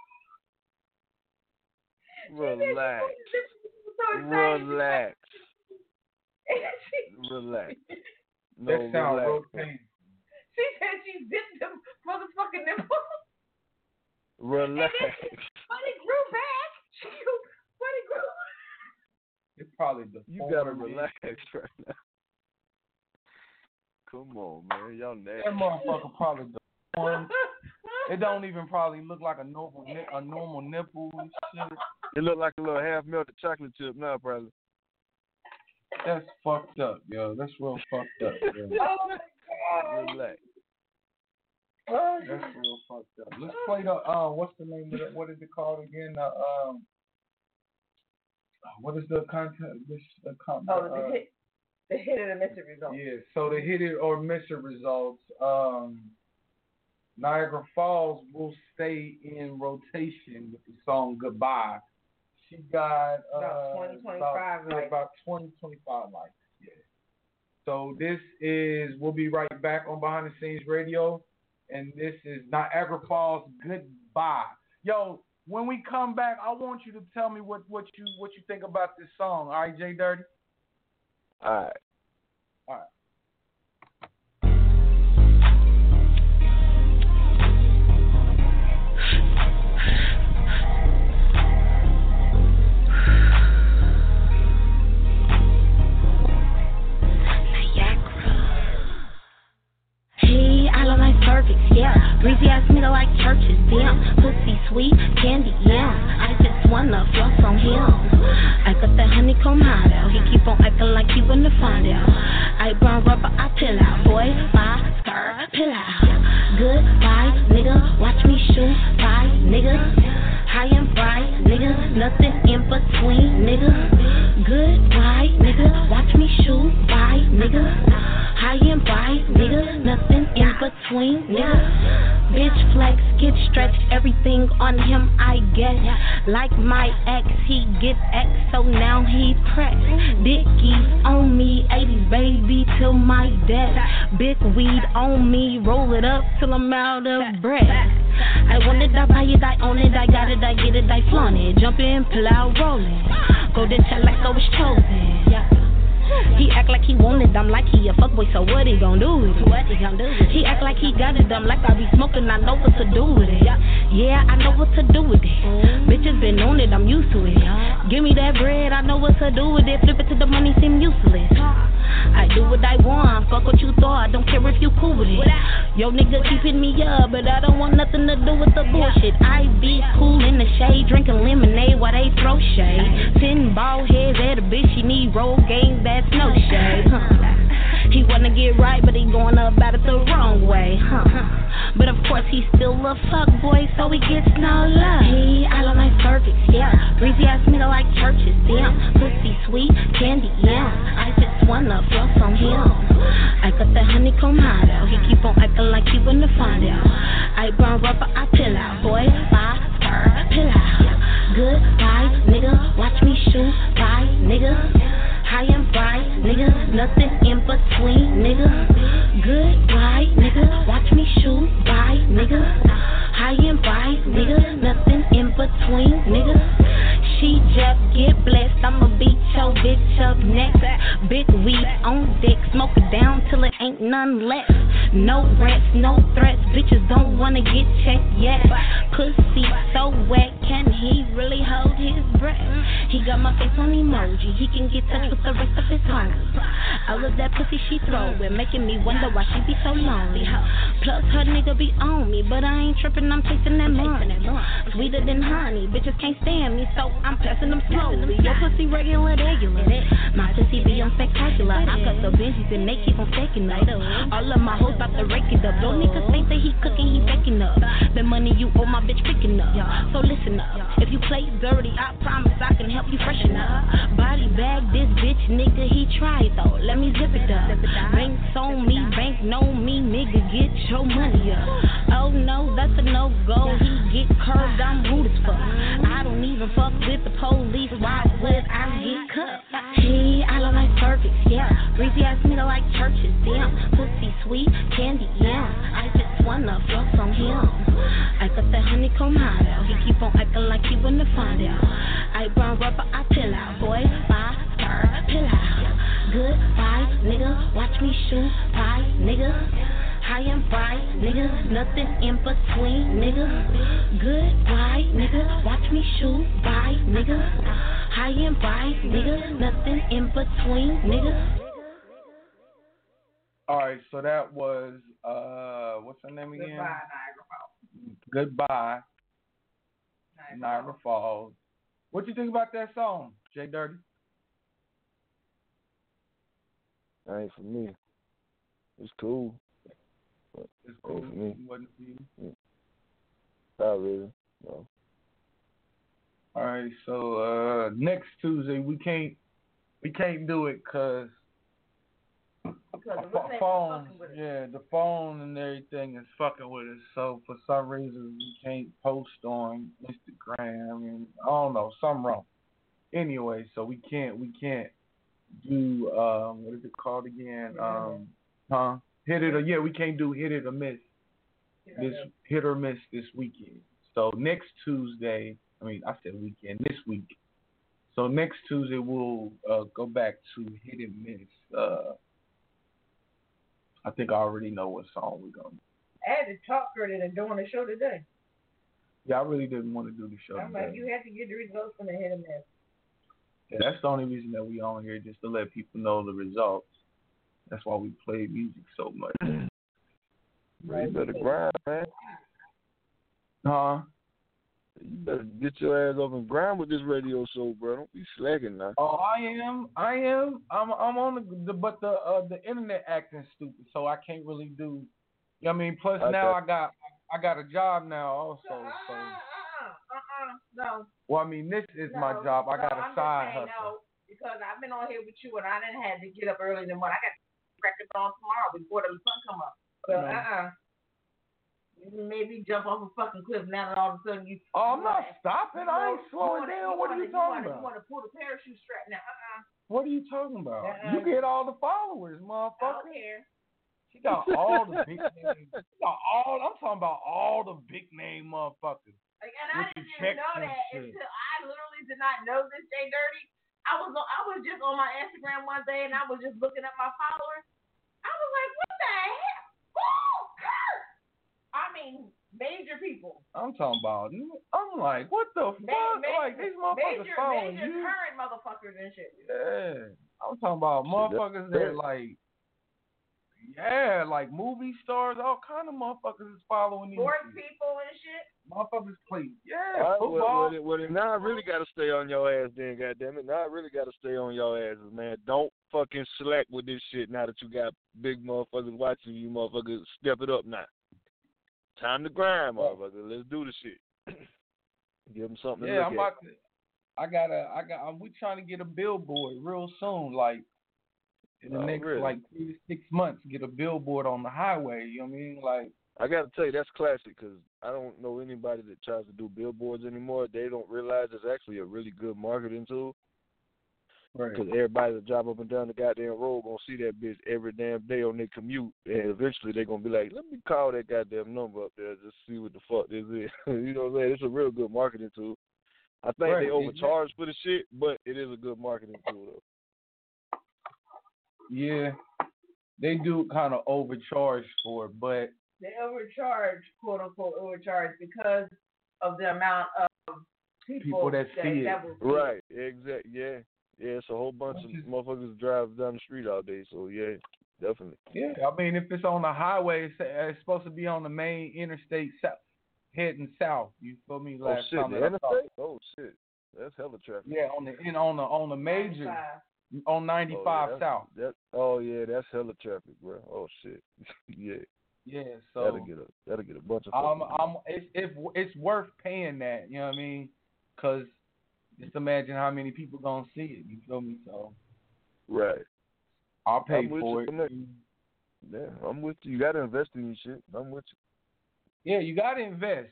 Relax. Relax. Relax. No, that sounds real painful. She said she zipped them motherfucking nipples. Relax. But it grew back. But it grew. It's probably the. You gotta relax right now. Come on, man. Y'all nasty. That motherfucker probably deformed. It don't even probably look like a normal nipple and shit. It look like a little half melted chocolate chip now, probably. That's fucked up, yo. That's real fucked up, yo. Relax. That's real fucked up. Let's play the what's the name of it? What is it called again? What is the content? The hit or the miss it results. Yeah, so the hit it or miss it results. Niagara Falls will stay in rotation with the song Goodbye. She got about 20-25 likes. About 20-25 likes. Yeah. So this is we'll be right back on Behind the Scenes Radio, and this is Niagara Falls Goodbye. Yo, when we come back, I want you to tell me what you think about this song. All right, Jay Dirty? All right. All right. Perfect, yeah. Breezy asked me to like churches, damn. Pussy sweet, candy, yeah. I just wanna floss on him. I got the honeycomb hot out. He keep on acting like he wanna find out. I burn rubber, I pill out. Boy, bye, skirt, pill out. Goodbye, nigga. Watch me shoot, bye, nigga. High and bright, nigga. Nothing in between, nigga. Goodbye, nigga. Watch me shoot, bye, nigga. High and bright, nigga. Nothing in between, nigga. Bitch flex, get stretched, everything on him I get. Like my ex, he get X, so now he pressed. Dickies on me, 80s baby till my death. Big weed on me, roll it up till I'm out of breath. I want it, I buy it, I own it, I got it, I get it, I flaunt it. Jump in, pull out, rolling. Golden child like I was chosen. He act like he wanted, I'm like he a fuckboy, so what he gon' do with it? He act like he got it, I'm like I be smoking, I know what to do with it. Yeah, I know what to do with it. Bitches been on it, I'm used to it. Give me that bread, I know what to do with it. Flip it till the money seem useless. I do what I want, fuck what you thought, I don't care if you cool with it. Yo nigga keep hitting me up, but I don't want nothing to do with the bullshit. I be cool in the shade, drinking lemonade while they throw shade. 10 bald heads at a bitch, she need roll game, that's no shade. He wanna get right, but he going about it the wrong way. But of course he still a fuck boy, so he gets no love. He I don't like perfect, yeah. Breezy asked me to like churches, damn. Pussy sweet, candy, yeah. I just wanna floss on him. I got the honeycomb hot out. He keep on acting like he wanna find out. I burn rubber, I pill out. Boy, bye, skirt, pill out. Goodbye, nigga. Watch me shoot, bye, nigga. High and bright, nigga. Nothing in between, nigga. Goodbye, nigga. Watch me shoot, bye, nigga. High and bright, nigga. Nothing in between, nigga. She just get blessed. I'ma beat your bitch up next. Big weed on deck, smoke it down till it ain't no none less. No rats, no threats, bitches don't wanna get checked yet. Pussy so wet, can he really hold his breath? He got my face on emoji, he can get touch with the rest of his homies. I love that pussy she throw it, making me wonder why she be so lonely. Plus her nigga be on me, but I ain't tripping, I'm chasing that money. Sweeter than honey, bitches can't stand me, so I'm passing them slowly. Your pussy regular. My pussy be on spectacular. I got the Benjis and they keep on stacking up. All of my hoes about to rake it up. Don't niggas say that he cooking, he baking up. The money you owe my bitch picking up. So listen up, if you play dirty, I promise I can help you freshen up. Body bag this bitch, nigga, he tried though. Let me zip it up. Banks on me, bank know me, nigga, get your money up. Oh no, that's a no-go. He get curved, I'm rude as fuck. I don't even fuck with the police. Why would I get cut? Hey, I look like circus, yeah. Breezy ass nigga like churches, damn. Pussy sweet, candy, yeah. I just wanna flex on him. I got that honeycomb hot out. He keep on acting like he wanna find out. I burn rubber, I pill out. Boy, bye, stir, pill out. Goodbye, nigga. Watch me shoot, bye, nigga. High and bright, nigga, nothing in between, nigga. Goodbye, nigga, watch me shoot, bye, nigga. High and bright, nigga, nothing in between, nigga. All right, so that was what's her name again? Goodbye, Niagara Falls. Goodbye, Niagara Falls. What you think about that song, Jay Dirty? That ain't for me. It's cool. It's cool. For me. Wasn't for you? Not really. No. All right, so next Tuesday we can't do it because the phone and everything is fucking with us. So for some reason we can't post on Instagram and I don't know, something wrong. Anyway, so we can't do what is it called again? Hit it or we can't do hit it or miss. Hit or miss this weekend. So next Tuesday, I said weekend, this week. So next Tuesday we'll go back to hit and miss. I think I already know what song we're gonna do. I had to talk her into doing the show today. Yeah, I really didn't want to do the show I'm today. like, you have to get the results from the hit and miss. Yeah, that's the only reason that we on here, just to let people know the results. That's why we play music so much. You better grind, man. Huh? You better get your ass up and grind with this radio show, bro. Don't be slacking now. Oh, I am. I'm on but the internet acting stupid, so I can't really do. You know what I mean? Plus now I got a job now also. So. No. Well, this is my job. I got a side hustle. No, because I've been on here with you and I didn't have to get up early in the morning. I got to practice on tomorrow before the sun come up. So maybe jump off a fucking cliff now that all of a sudden you. Oh, I'm not stopping. I ain't slowing down. What are you talking about? You want to pull the parachute strap now? What are you talking about? You get all the followers, motherfucker. I don't care. She got all the big names. I'm talking about all the big name motherfuckers. And I didn't even know that until I literally did not know this Jay Dirty. I was just on my Instagram one day and I was just looking at my followers. I was like, what the hell? Major people. I'm talking about. I'm like, what the fuck? Like these motherfuckers following you. Major current motherfuckers and shit. Yeah, I'm talking about motherfuckers that like. Yeah, like movie stars, all kind of motherfuckers is following you. Sports people and shit. Motherfuckers play, football. Well, now I really got to stay on your ass then, goddammit. Now I really got to stay on your asses, man. Don't fucking slack with this shit now that you got big motherfuckers watching you, motherfuckers. Step it up now. Time to grind, motherfucker. Let's do the shit. Give them something to look at. We trying to get a billboard real soon, like. In the next 3 to 6 months, get a billboard on the highway. You know what I mean? Like, I got to tell you, that's classic because I don't know anybody that tries to do billboards anymore. They don't realize it's actually a really good marketing tool. Right. Because everybody that drive up and down the goddamn road going to see that bitch every damn day on their commute. And eventually they're going to be like, let me call that goddamn number up there just see what the fuck this is. You know what I'm saying? It's a real good marketing tool. I think they overcharge for the shit, but it is a good marketing tool, though. Yeah, They do kind of overcharge for it, but they overcharge, quote unquote, overcharge because of the amount of people that see it. Right, exactly. Yeah, it's a whole bunch of motherfuckers drive down the street all day. So yeah, definitely. Yeah, I mean, if it's on the highway, it's supposed to be on the main interstate heading south. You feel me? Last time the interstate? Oh shit, that's hella traffic. Yeah, on the major. 95. On 95 south. That's hella traffic, bro. Oh shit. Yeah. Yeah, so that'll get a bunch of. It's worth paying that. You know what I mean? Cause just imagine how many people gonna see it. You feel me? So. Right. I'll pay for it. Yeah, I'm with you. You gotta invest in your shit. I'm with you. Yeah, you gotta invest.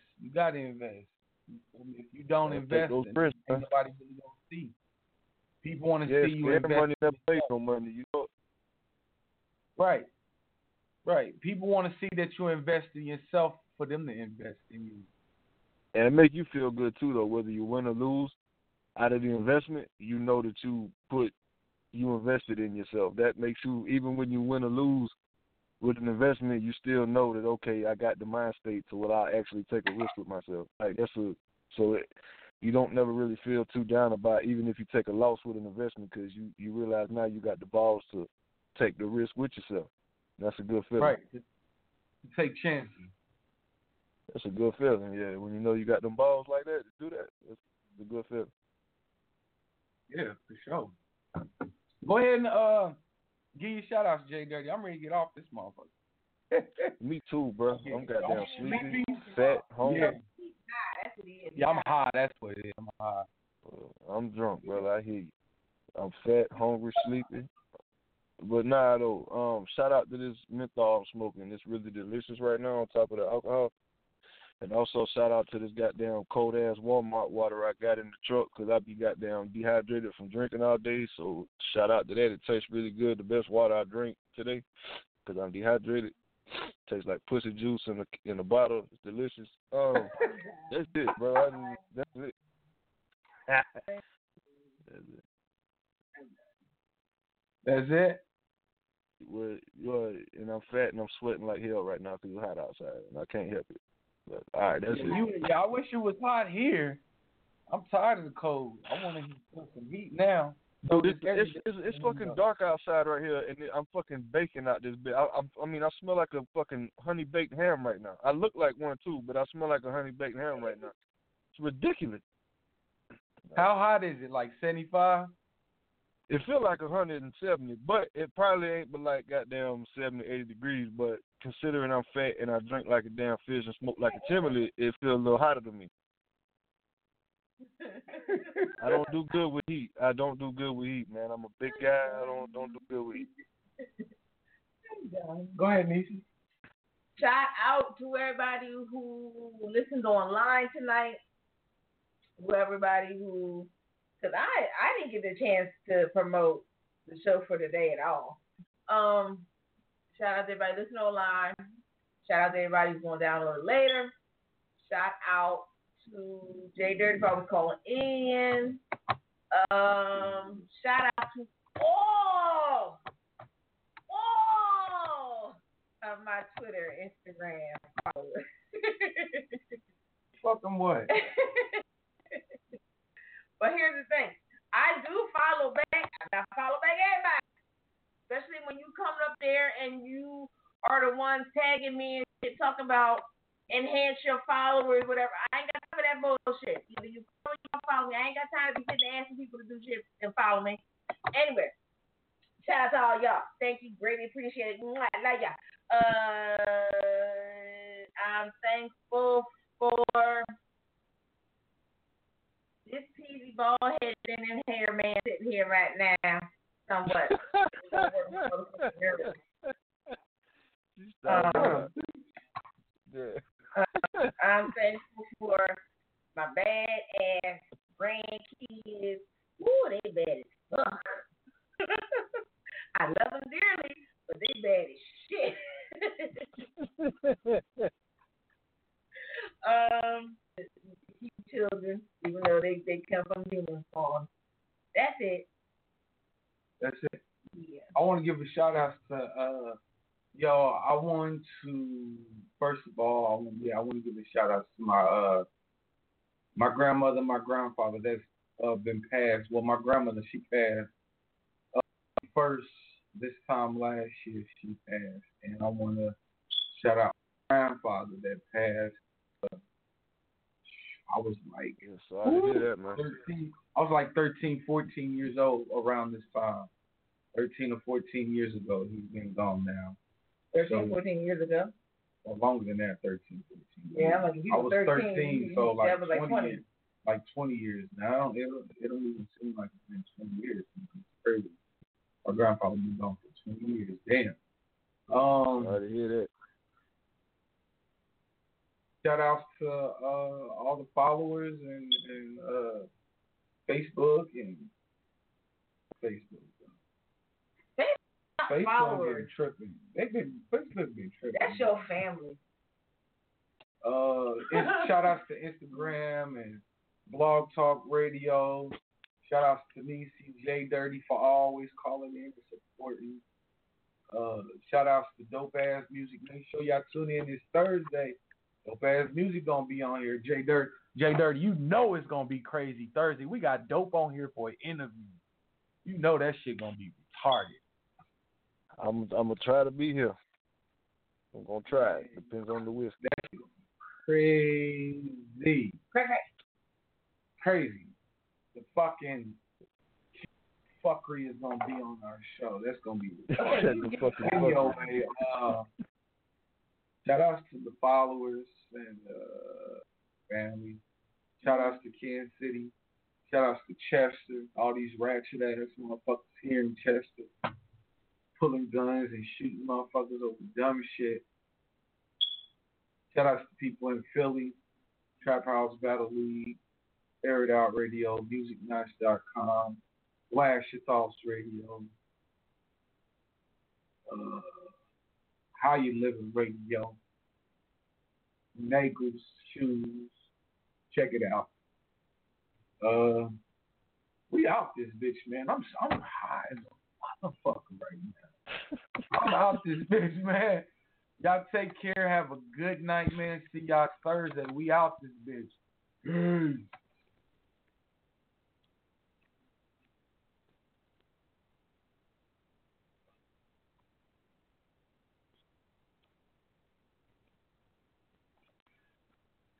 If you don't invest, then ain't nobody really gonna see. People want to see you invest. Money never pays no money, you know. Right. People want to see that you invest in yourself for them to invest in you. And it make you feel good too, though. Whether you win or lose, out of the investment, you know that you invested in yourself. That makes you, even when you win or lose with an investment, you still know that okay, I got the mind state to where I actually take a risk with myself. Like you don't never really feel too down about even if you take a loss with an investment because you realize now you got the balls to take the risk with yourself. That's a good feeling. Right. Take chances. That's a good feeling, yeah. When you know you got them balls like that, to do that, it's a good feeling. Yeah, for sure. Go ahead and give your shout outs, J Dirty. I'm ready to get off this motherfucker. Me too, bro. I'm goddamn sleepy, fat, hungry. Yeah, I'm high. That's what it is. I'm high. I'm drunk, brother. I hear you. I'm fat, hungry, sleepy. But nah, though. Shout out to this menthol I'm smoking. It's really delicious right now on top of the alcohol. And also shout out to this goddamn cold ass Walmart water I got in the truck because I be goddamn dehydrated from drinking all day. So shout out to that. It tastes really good. The best water I drink today because I'm dehydrated. Tastes like pussy juice in a bottle. It's delicious. That's it, bro. That's it. That's it. Well, and I'm fat and I'm sweating like hell right now because it's hot outside and I can't help it. But all right, that's it. I wish it was hot here. I'm tired of the cold. I want to put some heat now. Dude, it's fucking dark outside right here, and I'm fucking baking out this bit. I mean, I smell like a fucking honey baked ham right now. I look like one too, but I smell like a honey baked ham right now. It's ridiculous. How hot is it? Like 75? It feels like 170, but it probably ain't but like goddamn 70, 80 degrees. But considering I'm fat and I drink like a damn fish and smoke like a chimney, it feels a little hotter to me. I don't do good with heat. Man. I'm a big guy. I don't do good with heat. Go ahead, Nisha. Shout out to everybody who listened online tonight. Everybody who, because I didn't get the chance to promote the show for today at all. Shout out to everybody listening online. Shout out to everybody who's going to download it later. Shout out to J Dirty for always calling in. Shout out to all of my Twitter, Instagram followers. Fucking what? But here's the thing. I do follow back. I follow back everybody. Especially when you come up there and you are the ones tagging me and shit, talking about enhance your followers, whatever. I ain't got time for that bullshit. Either you follow me or don't follow me. I ain't got time to be sitting asking people to do shit and follow me. Anyway, shout out to all y'all. Thank you. Greatly appreciate it. Mwah, love y'all. I'm thankful for this peasy bald headed and hair man sitting here right now. Somewhat. I'm thankful for my bad ass grandkids. Ooh, they bad as fuck. I love them dearly, but they bad as shit. Children, even though they come from human form. That's it. That's it. Yeah. I want to give a shout out to I want to first of all I want to give a shout out to my grandmother, my grandfather that's been passed. Well, my grandmother, she passed first this time last year. She passed, and I want to shout out my grandfather that passed. I was like, sorry to hear that, man. 13. I was like 13, 14 years old around this time. 13 or 14 years ago, he's been gone now. 13, 14 years ago? Well, longer than that, 13, 14. Yeah, like I was 13, so like, that was like 20. Years, like 20 years now. It don't even seem like it's been 20 years. It's crazy. My grandfather been gone for 20 years. Damn. Sorry to hear that. Shout outs to all the followers and Facebook and Facebook. Facebook been tripping. Facebook been tripping. That's your family. Shout outs to Instagram and Blog Talk Radio. Shout outs to Nisi J Dirty for always calling in and supporting. Shout outs to Dope Ass Music. Make sure y'all tune in this Thursday. Dope Ass Music gonna be on here. J Dirty, you know it's gonna be crazy Thursday. We got Dope on here for an interview. You know that shit gonna be retarded. I'm gonna try to be here. I'm gonna try it. Depends on the whiskey. That's crazy. Crazy. The fucking fuckery is gonna be on our show. That's gonna be anyway. Shout outs to the followers and family. Shout outs to Kansas City. Shout outs to Chester. All these ratchet ass motherfuckers here in Chester pulling guns and shooting motherfuckers over dumb shit. Shout outs to people in Philly, Trap House Battle League, Air It Out Radio, MusicNice.com, Blast Your Thoughts Radio, How You Living Radio, Nagels Shoes. Check it out. We out this bitch, man. I'm high as a motherfucker right now. I'm out this bitch, man. Y'all take care. Have a good night, man. See y'all Thursday. We out this bitch. Peace.